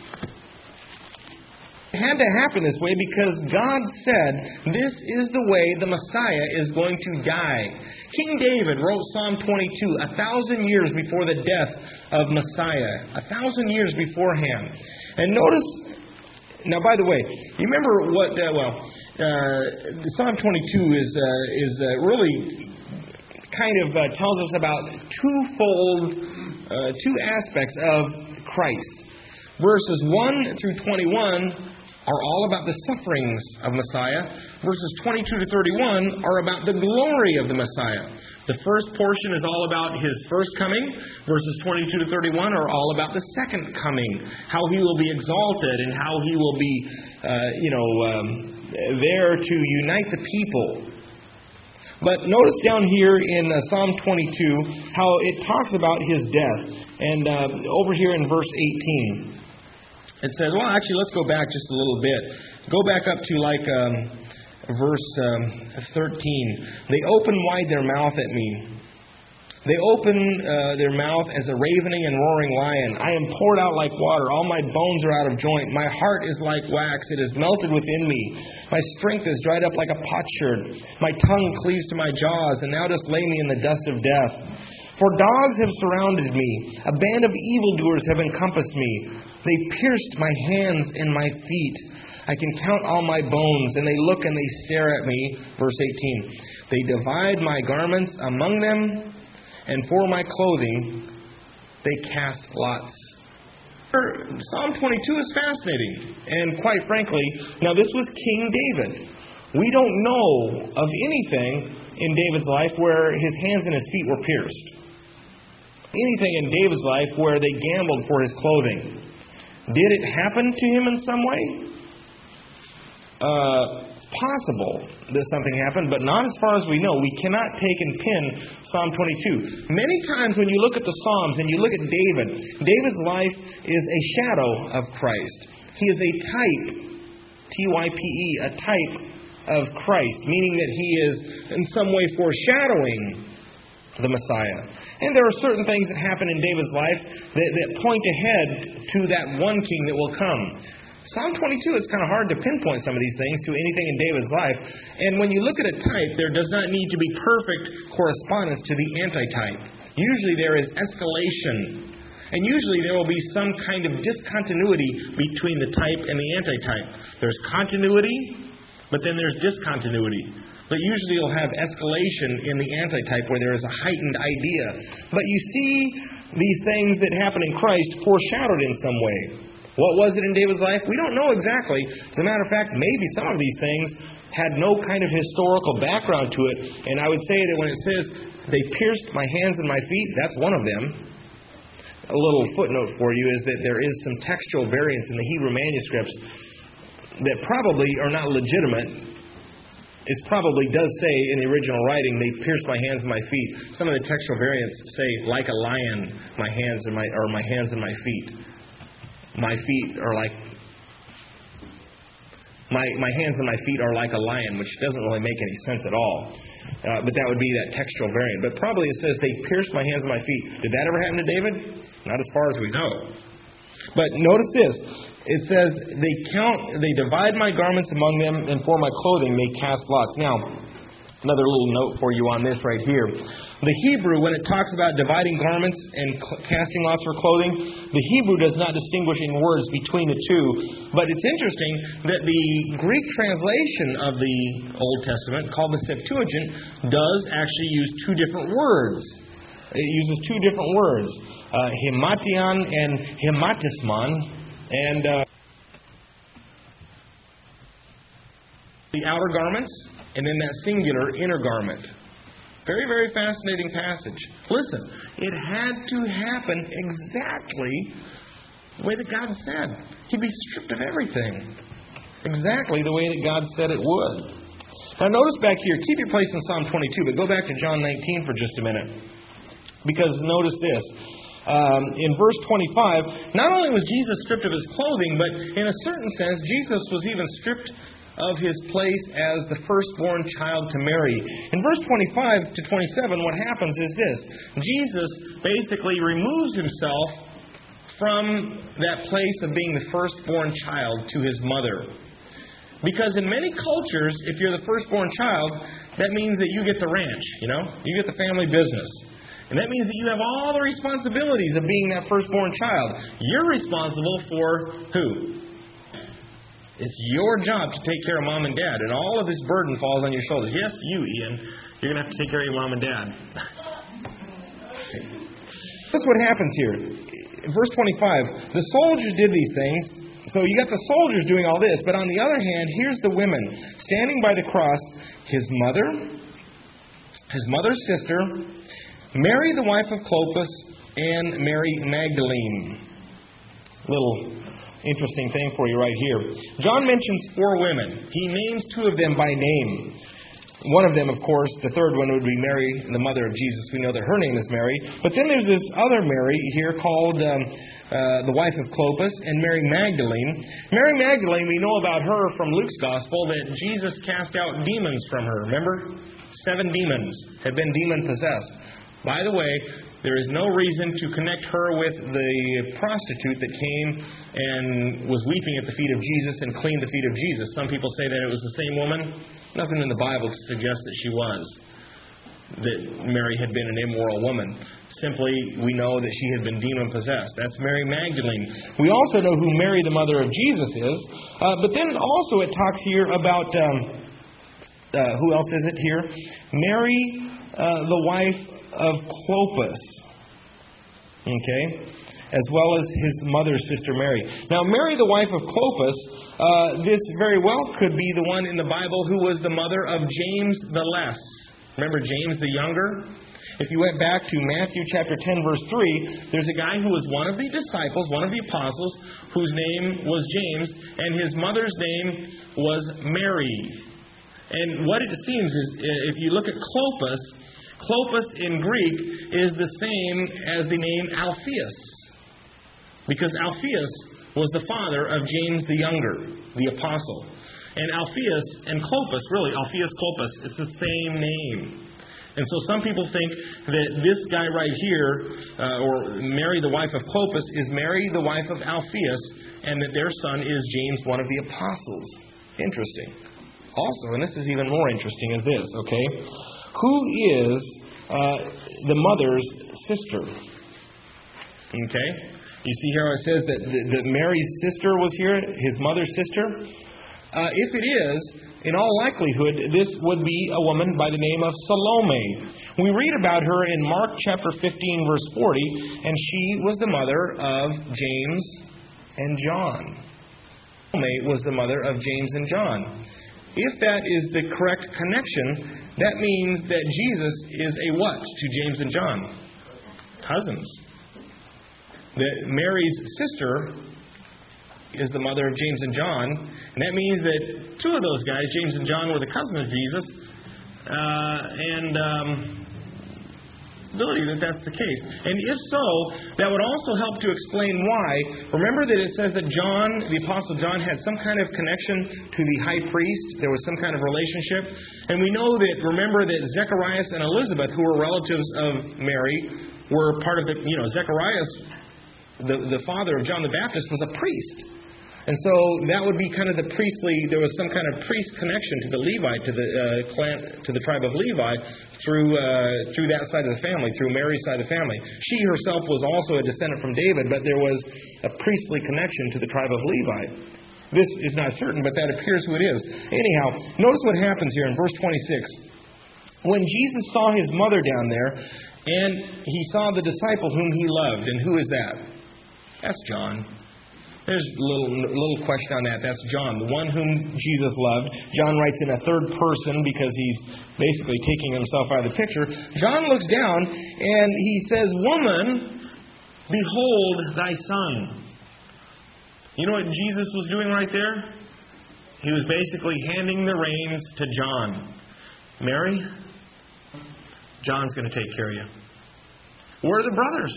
It had to happen this way because God said this is the way the Messiah is going to die. King David wrote Psalm 22 1,000 years before the death of Messiah. 1,000 years beforehand. And notice, now by the way, you remember what, Psalm 22 is really kind of tells us about two aspects of Christ. Verses 1 through 21 are all about the sufferings of Messiah. Verses 22 to 31 are about the glory of the Messiah. The first portion is all about His first coming. Verses 22 to 31 are all about the second coming, how He will be exalted and how He will be, there to unite the people. But notice down here in Psalm 22 how it talks about His death. And over here in verse 18, it says, well, actually, let's go back just a little bit. Go back up to verse 13. They open wide their mouth at me. They open their mouth as a ravening and roaring lion. I am poured out like water. All my bones are out of joint. My heart is like wax. It is melted within me. My strength is dried up like a potsherd. My tongue cleaves to my jaws, and thou dost lay me in the dust of death. For dogs have surrounded me. A band of evildoers have encompassed me. They pierced my hands and my feet. I can count all my bones, and they look and they stare at me. Verse 18. They divide my garments among them, and for my clothing they cast lots. Psalm 22 is fascinating. And quite frankly, now this was King David. We don't know of anything in David's life where his hands and his feet were pierced. Anything in David's life where they gambled for his clothing. Did it happen to him in some way? Possible that something happened, but not as far as we know. We cannot take and pin Psalm 22. Many times when you look at the Psalms and you look at David, David's life is a shadow of Christ. He is a type, T-Y-P-E, a type of Christ, meaning that he is in some way foreshadowing the Messiah. And there are certain things that happen in David's life that point ahead to that one king that will come. Psalm 22, it's kind of hard to pinpoint some of these things to anything in David's life. And when you look at a type, there does not need to be perfect correspondence to the antitype. Usually there is escalation. And usually there will be some kind of discontinuity between the type and the antitype. There's continuity, but then there's discontinuity. But usually you'll have escalation in the antitype where there is a heightened idea. But you see these things that happen in Christ foreshadowed in some way. What was it in David's life? We don't know exactly. As a matter of fact, maybe some of these things had no kind of historical background to it. And I would say that when it says, they pierced my hands and my feet, that's one of them. A little footnote for you is that there is some textual variants in the Hebrew manuscripts that probably are not legitimate. It probably does say in the original writing, they pierced my hands and my feet. Some of the textual variants say, like a lion, my hands and my feet. My feet are like my hands and my feet are like a lion, which doesn't really make any sense at all. But that would be that textual variant. But probably it says they pierced my hands and my feet. Did that ever happen to David? Not as far as we know. But notice this. It says, they divide my garments among them, and for my clothing they cast lots. Now, another little note for you on this right here. The Hebrew, when it talks about dividing garments and casting lots for clothing, the Hebrew does not distinguish in words between the two. But it's interesting that the Greek translation of the Old Testament, called the Septuagint, does actually use two different words. It uses two different words, hemation and hematismon. And the outer garments, and then that singular inner garment. Very, very fascinating passage. Listen, it had to happen exactly the way that God said. He'd be stripped of everything. Exactly the way that God said it would. Now notice back here, keep your place in Psalm 22, but go back to John 19 for just a minute. Because notice this. In verse 25, not only was Jesus stripped of his clothing, but in a certain sense, Jesus was even stripped of his place as the firstborn child to Mary. In verse 25 to 27, what happens is this. Jesus basically removes himself from that place of being the firstborn child to his mother. Because in many cultures, if you're the firstborn child, that means that you get the ranch, You get the family business. And that means that you have all the responsibilities of being that firstborn child. You're responsible for who? It's your job to take care of mom and dad. And all of this burden falls on your shoulders. Yes, you, Ian. You're going to have to take care of your mom and dad. That's what happens here. In verse 25, the soldiers did these things. So you got the soldiers doing all this. But on the other hand, here's the women. Standing by the cross, his mother's sister, Mary, the wife of Clopas, and Mary Magdalene. Little interesting thing for you right here. John mentions 4 women. He names 2 of them by name. One of them, of course, the third one would be Mary, the mother of Jesus. We know that her name is Mary. But then there's this other Mary here called the wife of Clopas, and Mary Magdalene. Mary Magdalene, we know about her from Luke's Gospel that Jesus cast out demons from her. Remember? 7 demons had been demon-possessed. By the way, there is no reason to connect her with the prostitute that came and was weeping at the feet of Jesus and cleaned the feet of Jesus. Some people say that it was the same woman. Nothing in the Bible to suggest that she was. That Mary had been an immoral woman. Simply, we know that she had been demon-possessed. That's Mary Magdalene. We also know who Mary, the mother of Jesus, is. But then also it talks here about... who else is it here? Mary, the wife of Clopas, okay, as well as his mother's sister Mary. Now, Mary, the wife of Clopas, this very well could be the one in the Bible who was the mother of James the Less. Remember James the Younger? If you went back to Matthew chapter 10, verse 3, there's a guy who was one of the disciples, one of the apostles, whose name was James, and his mother's name was Mary. And what it seems is, if you look at Clopas, Clopas in Greek is the same as the name Alphaeus. Because Alphaeus was the father of James the Younger, the apostle. And Alphaeus and Clopas, really, Alphaeus Clopas, it's the same name. And so some people think that this guy right here, or Mary, the wife of Clopas, is Mary, the wife of Alphaeus, and that their son is James, one of the apostles. Interesting. Also, and this is even more interesting, is this, okay? Who is the mother's sister? Okay? You see here how it says that Mary's sister was here, his mother's sister? If it is, in all likelihood, this would be a woman by the name of Salome. We read about her in Mark chapter 15, verse 40, and she was the mother of James and John. Salome was the mother of James and John. If that is the correct connection, that means that Jesus is a what to James and John? Cousins. That Mary's sister is the mother of James and John, and that means that two of those guys, James and John, were the cousins of Jesus, ability that that's the case. And if so, that would also help to explain why. Remember that it says that John, the Apostle John, had some kind of connection to the high priest. There was some kind of relationship. And we know that, remember that Zacharias and Elizabeth, who were relatives of Mary, were part of the, Zacharias, the father of John the Baptist, was a priest. And so that would be kind of the priestly, there was some kind of priest connection to the Levite, to the clan, to the tribe of Levi, through that side of the family, through Mary's side of the family. She herself was also a descendant from David, but there was a priestly connection to the tribe of Levi. This is not certain, but that appears who it is. Anyhow, notice what happens here in verse 26. When Jesus saw his mother down there, and he saw the disciple whom he loved, and who is that? That's John. There's a little question on that. That's John, the one whom Jesus loved. John writes in a third person because he's basically taking himself out of the picture. John looks down and he says, "Woman, behold thy son." You know what Jesus was doing right there? He was basically handing the reins to John. Mary, John's going to take care of you. Where are the brothers?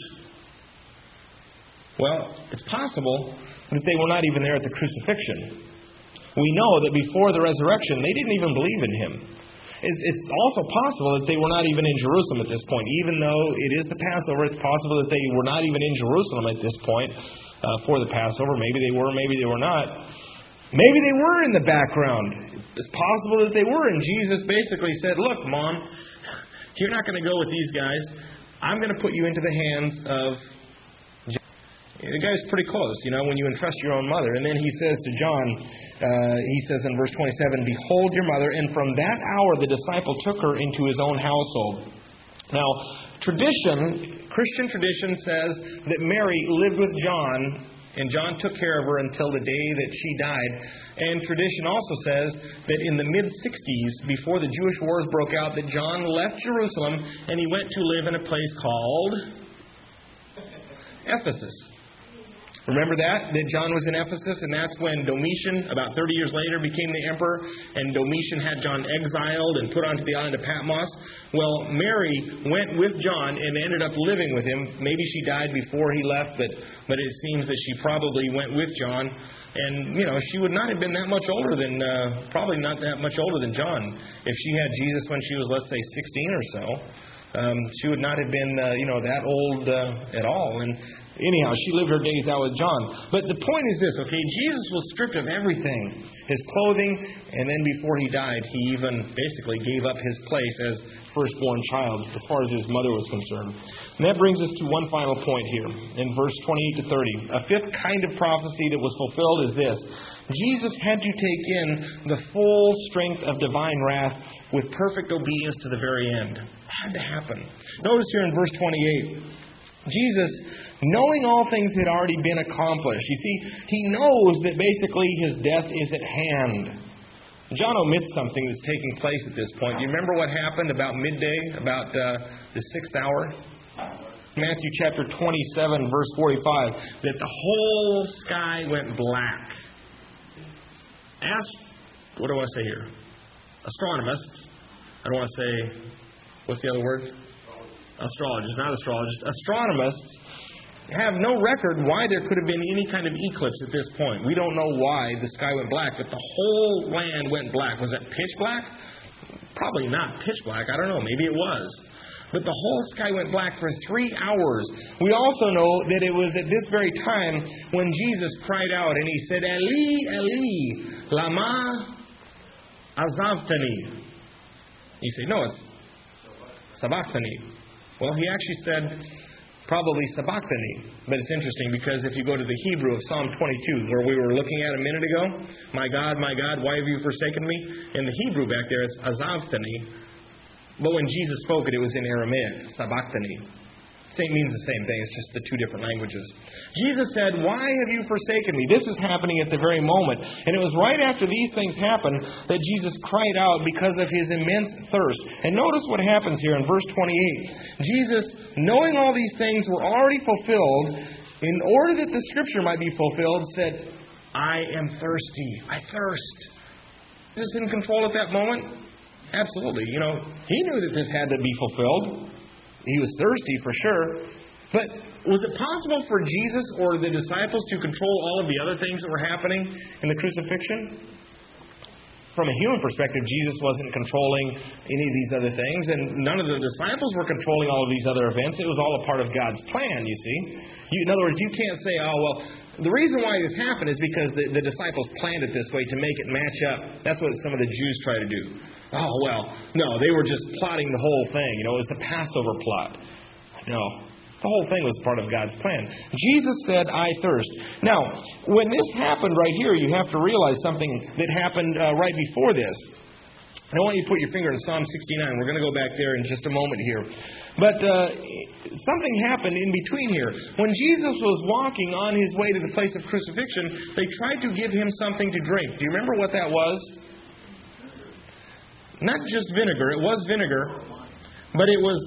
Well, it's possible that they were not even there at the crucifixion. We know that before the resurrection, they didn't even believe in Him. It's also possible that they were not even in Jerusalem at this point. Even though it is the Passover, it's possible that they were not even in Jerusalem at this point for the Passover. Maybe they were, maybe they were not. Maybe they were in the background. It's possible that they were, and Jesus basically said, "Look, Mom, you're not going to go with these guys. I'm going to put you into the hands of..." The guy's pretty close, when you entrust your own mother. And then he says to John, he says in verse 27, "Behold your mother." And from that hour the disciple took her into his own household. Now, Christian tradition says that Mary lived with John, and John took care of her until the day that she died. And tradition also says that in the mid-60s, before the Jewish wars broke out, that John left Jerusalem and he went to live in a place called Ephesus. Remember that John was in Ephesus, and that's when Domitian, about 30 years later, became the emperor, and Domitian had John exiled and put onto the island of Patmos. Well, Mary went with John and ended up living with him. Maybe she died before he left, but it seems that she probably went with John. And, she would not have been that much older than, probably not that much older than John. If she had Jesus when she was, let's say, 16 or so, she would not have been, that old at all. And anyhow, she lived her days out with John. But the point is this, okay? Jesus was stripped of everything. His clothing, and then before he died, he even basically gave up his place as firstborn child as far as his mother was concerned. And that brings us to one final point here in verse 28 to 30. A fifth kind of prophecy that was fulfilled is this. Jesus had to take in the full strength of divine wrath with perfect obedience to the very end. It had to happen. Notice here in verse 28, Jesus, knowing all things had already been accomplished. You see, He knows that basically His death is at hand. John omits something that's taking place at this point. Do you remember what happened about midday, about the 6th hour? Matthew chapter 27, verse 45, that the whole sky went black. What do I want to say here? Astronomists. I don't want to say, what's the other word? Astrologists, not astrologists. Astronomists have no record why there could have been any kind of eclipse at this point. We don't know why the sky went black, but the whole land went black. Was it pitch black? Probably not pitch black. I don't know. Maybe it was. But the whole sky went black for 3 hours. We also know that it was at this very time when Jesus cried out and he said, Eli, Eli, lama azavtani. You say, no, it's sabachthani. Well, he actually said probably sabachthani. But it's interesting because if you go to the Hebrew of Psalm 22, where we were looking at a minute ago, my God, why have you forsaken me? In the Hebrew back there, it's azavtani. But when Jesus spoke it, it was in Aramaic, sabachthani. Same means the same thing. It's just the two different languages. Jesus said, why have you forsaken me? This is happening at the very moment. And it was right after these things happened that Jesus cried out because of his immense thirst. And notice what happens here in verse 28. Jesus, knowing all these things were already fulfilled, in order that the Scripture might be fulfilled, said, I am thirsty. I thirst. Is this in control at that moment? Absolutely. He knew that this had to be fulfilled. He was thirsty for sure. But was it possible for Jesus or the disciples to control all of the other things that were happening in the crucifixion? From a human perspective, Jesus wasn't controlling any of these other things, and none of the disciples were controlling all of these other events. It was all a part of God's plan, you see. In other words, you can't say, the reason why this happened is because the disciples planned it this way to make it match up. That's what some of the Jews try to do. No, they were just plotting the whole thing. It was the Passover plot. No, the whole thing was part of God's plan. Jesus said, I thirst. Now, when this happened right here, you have to realize something that happened right before this. I want you to put your finger in Psalm 69. We're going to go back there in just a moment here. But something happened in between here. When Jesus was walking on his way to the place of crucifixion, they tried to give him something to drink. Do you remember what that was? Not just vinegar. It was vinegar, but it was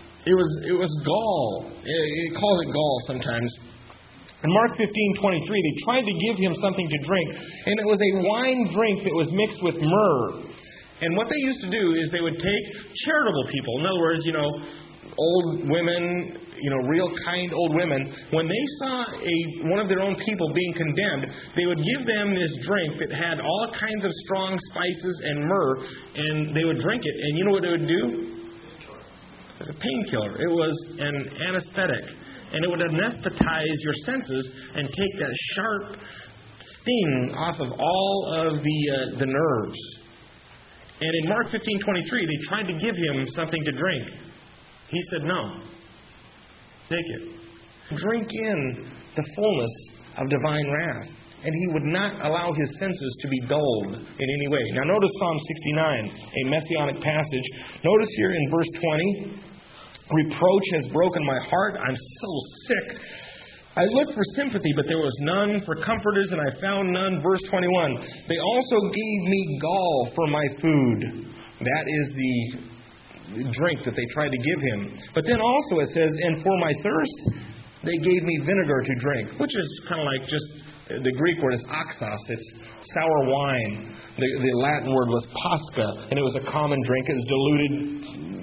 gall. It calls it gall sometimes. In Mark 15:23, they tried to give him something to drink, and it was a wine drink that was mixed with myrrh. And what they used to do is they would take charitable people. In other words, old women, real kind old women. When they saw one of their own people being condemned, they would give them this drink that had all kinds of strong spices and myrrh, and they would drink it. And you know what it would do? It was a painkiller. It was an anesthetic. And it would anesthetize your senses and take that sharp sting off of all of the nerves. And in Mark 15:23, they tried to give him something to drink. He said, no. Take it. Drink in the fullness of divine wrath. And he would not allow his senses to be dulled in any way. Now notice Psalm 69, a messianic passage. Notice here in verse 20, reproach has broken my heart. I'm so sick. I looked for sympathy, but there was none, for comforters, and I found none. Verse 21, they also gave me gall for my food. That is the drink that they tried to give him. But then also it says, and for my thirst, they gave me vinegar to drink, which is kind of like just, the Greek word is oxos. It's sour wine. The Latin word was pasca, and it was a common drink. It was diluted,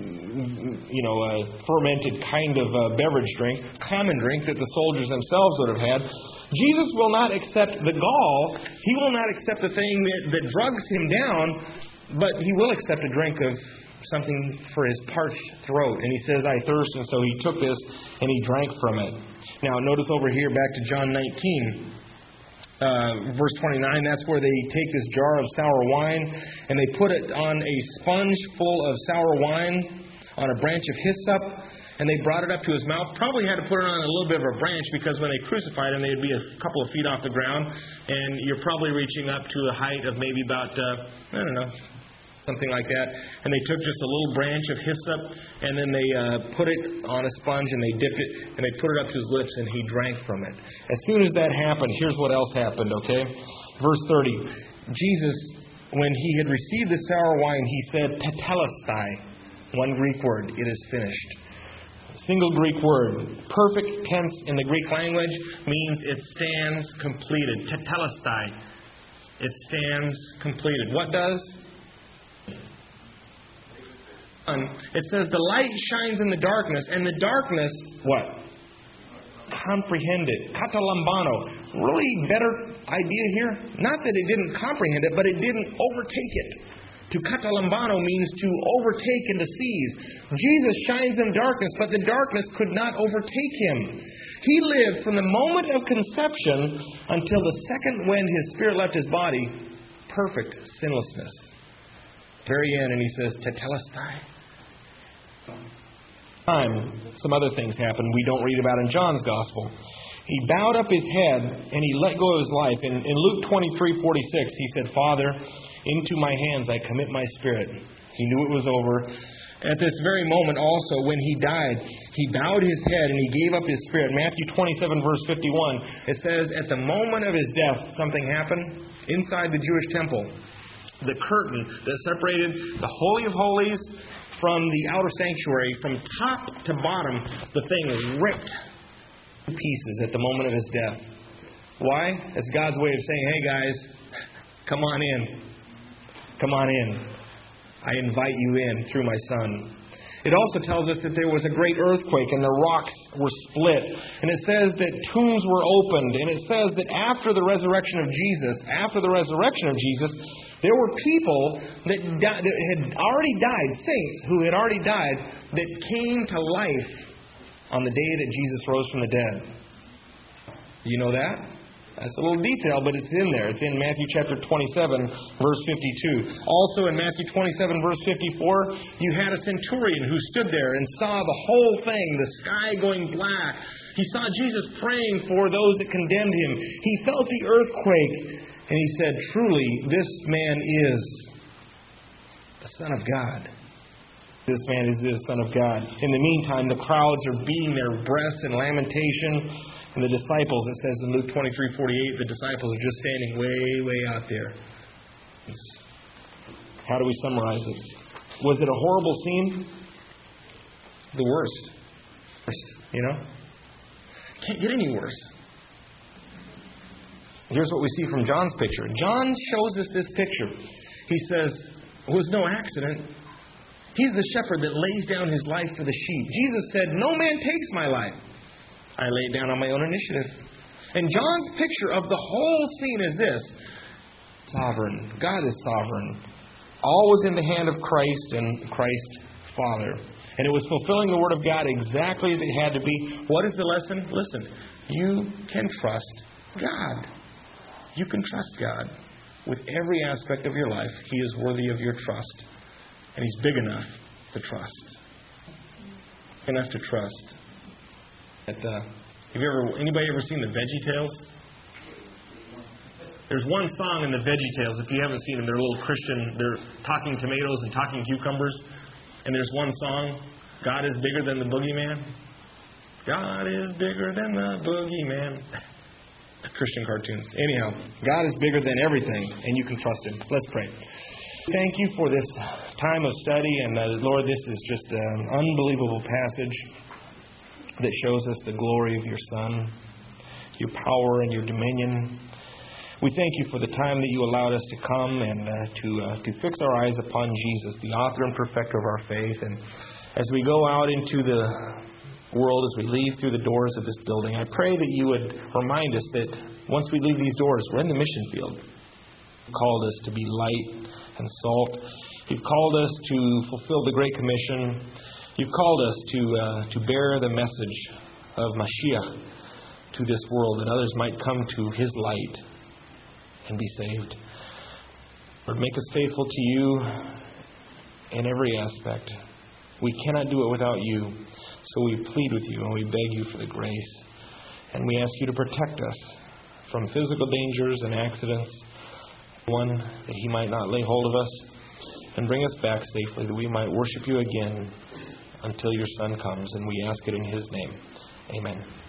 a fermented kind of beverage drink, common drink that the soldiers themselves would have had. Jesus will not accept the gall. He will not accept the thing that drugs him down, but he will accept a drink of something for his parched throat. And he says, I thirst, and so he took this and he drank from it. Now, notice over here, back to John 19. Verse 29, that's where they take this jar of sour wine and they put it on a sponge full of sour wine on a branch of hyssop, and they brought it up to his mouth. Probably had to put it on a little bit of a branch because when they crucified him, they'd be a couple of feet off the ground, and you're probably reaching up to a height of maybe about, something like that. And they took just a little branch of hyssop, and then they put it on a sponge, and they dipped it, and they put it up to his lips, and he drank from it. As soon as that happened, here's what else happened, okay? Verse 30. Jesus, when he had received the sour wine, he said, tetelestai. One Greek word, it is finished. Single Greek word. Perfect tense in the Greek language means it stands completed. Tetelestai. It stands completed. What does? It says the light shines in the darkness, and the darkness, what? Comprehend it. Katalambano. Really better idea here? Not that it didn't comprehend it, but it didn't overtake it. To katalambano means to overtake and to seize. Jesus shines in darkness, but the darkness could not overtake him. He lived from the moment of conception until the second when his spirit left his body, perfect sinlessness. Very end, and he says, Tetelestai. Some other things happened we don't read about in John's Gospel. He bowed up his head and he let go of his life. In Luke 23:46, he said, Father, into my hands I commit my spirit. He knew it was over. At this very moment also, when he died, he bowed his head and he gave up his spirit. Matthew 27 verse 51, it says, at the moment of his death, something happened inside the Jewish temple. The curtain that separated the Holy of Holies from the outer sanctuary, from top to bottom, the thing was ripped to pieces at the moment of his death. Why? It's God's way of saying, hey guys, come on in. Come on in. I invite you in through my Son. It also tells us that there was a great earthquake and the rocks were split. And it says that tombs were opened. And it says that after the resurrection of Jesus, there were people that had already died, saints who had already died, that came to life on the day that Jesus rose from the dead. You know that? That's a little detail, but it's in there. It's in Matthew chapter 27, verse 52. Also in Matthew 27, verse 54, you had a centurion who stood there and saw the whole thing, the sky going black. He saw Jesus praying for those that condemned him. He felt the earthquake, and he said, truly, this man is the Son of God. This man is the Son of God. In the meantime, the crowds are beating their breasts in lamentation. And the disciples, it says in Luke 23:48, the disciples are just standing way out there. How do we summarize it? Was it a horrible scene? The worst. You know? Can't get any worse. Here's what we see from John's picture. John shows us this picture. He says, it was no accident. He's the shepherd that lays down his life for the sheep. Jesus said, no man takes my life. I lay it down on my own initiative. And John's picture of the whole scene is this. Sovereign. God is sovereign. All was in the hand of Christ and Christ Father. And it was fulfilling the Word of God exactly as it had to be. What is the lesson? Listen, you can trust God. You can trust God with every aspect of your life. He is worthy of your trust. And He's big enough to trust. Big enough to trust. Anybody ever seen the VeggieTales? There's one song in the VeggieTales. If you haven't seen them, they're a little Christian. They're talking tomatoes and talking cucumbers. And there's one song, God is bigger than the boogeyman. God is bigger than the boogeyman. Christian cartoons. Anyhow, God is bigger than everything, and you can trust Him. Let's pray. Thank you for this time of study. And Lord, this is just an unbelievable passage that shows us the glory of your Son, your power and your dominion. We thank you for the time that you allowed us to come and to fix our eyes upon Jesus, the author and perfecter of our faith. And as we go out into the world, as we leave through the doors of this building, I pray that you would remind us that once we leave these doors, we're in the mission field. You've called us to be light and salt. You've called us to fulfill the Great Commission. You've called us to bear the message of Mashiach to this world, that others might come to His light and be saved. Lord, make us faithful to you in every aspect. We cannot do it without you, so we plead with you and we beg you for the grace. And we ask you to protect us from physical dangers and accidents, one, that He might not lay hold of us, and bring us back safely, that we might worship you again until your Son comes, and we ask it in His name. Amen.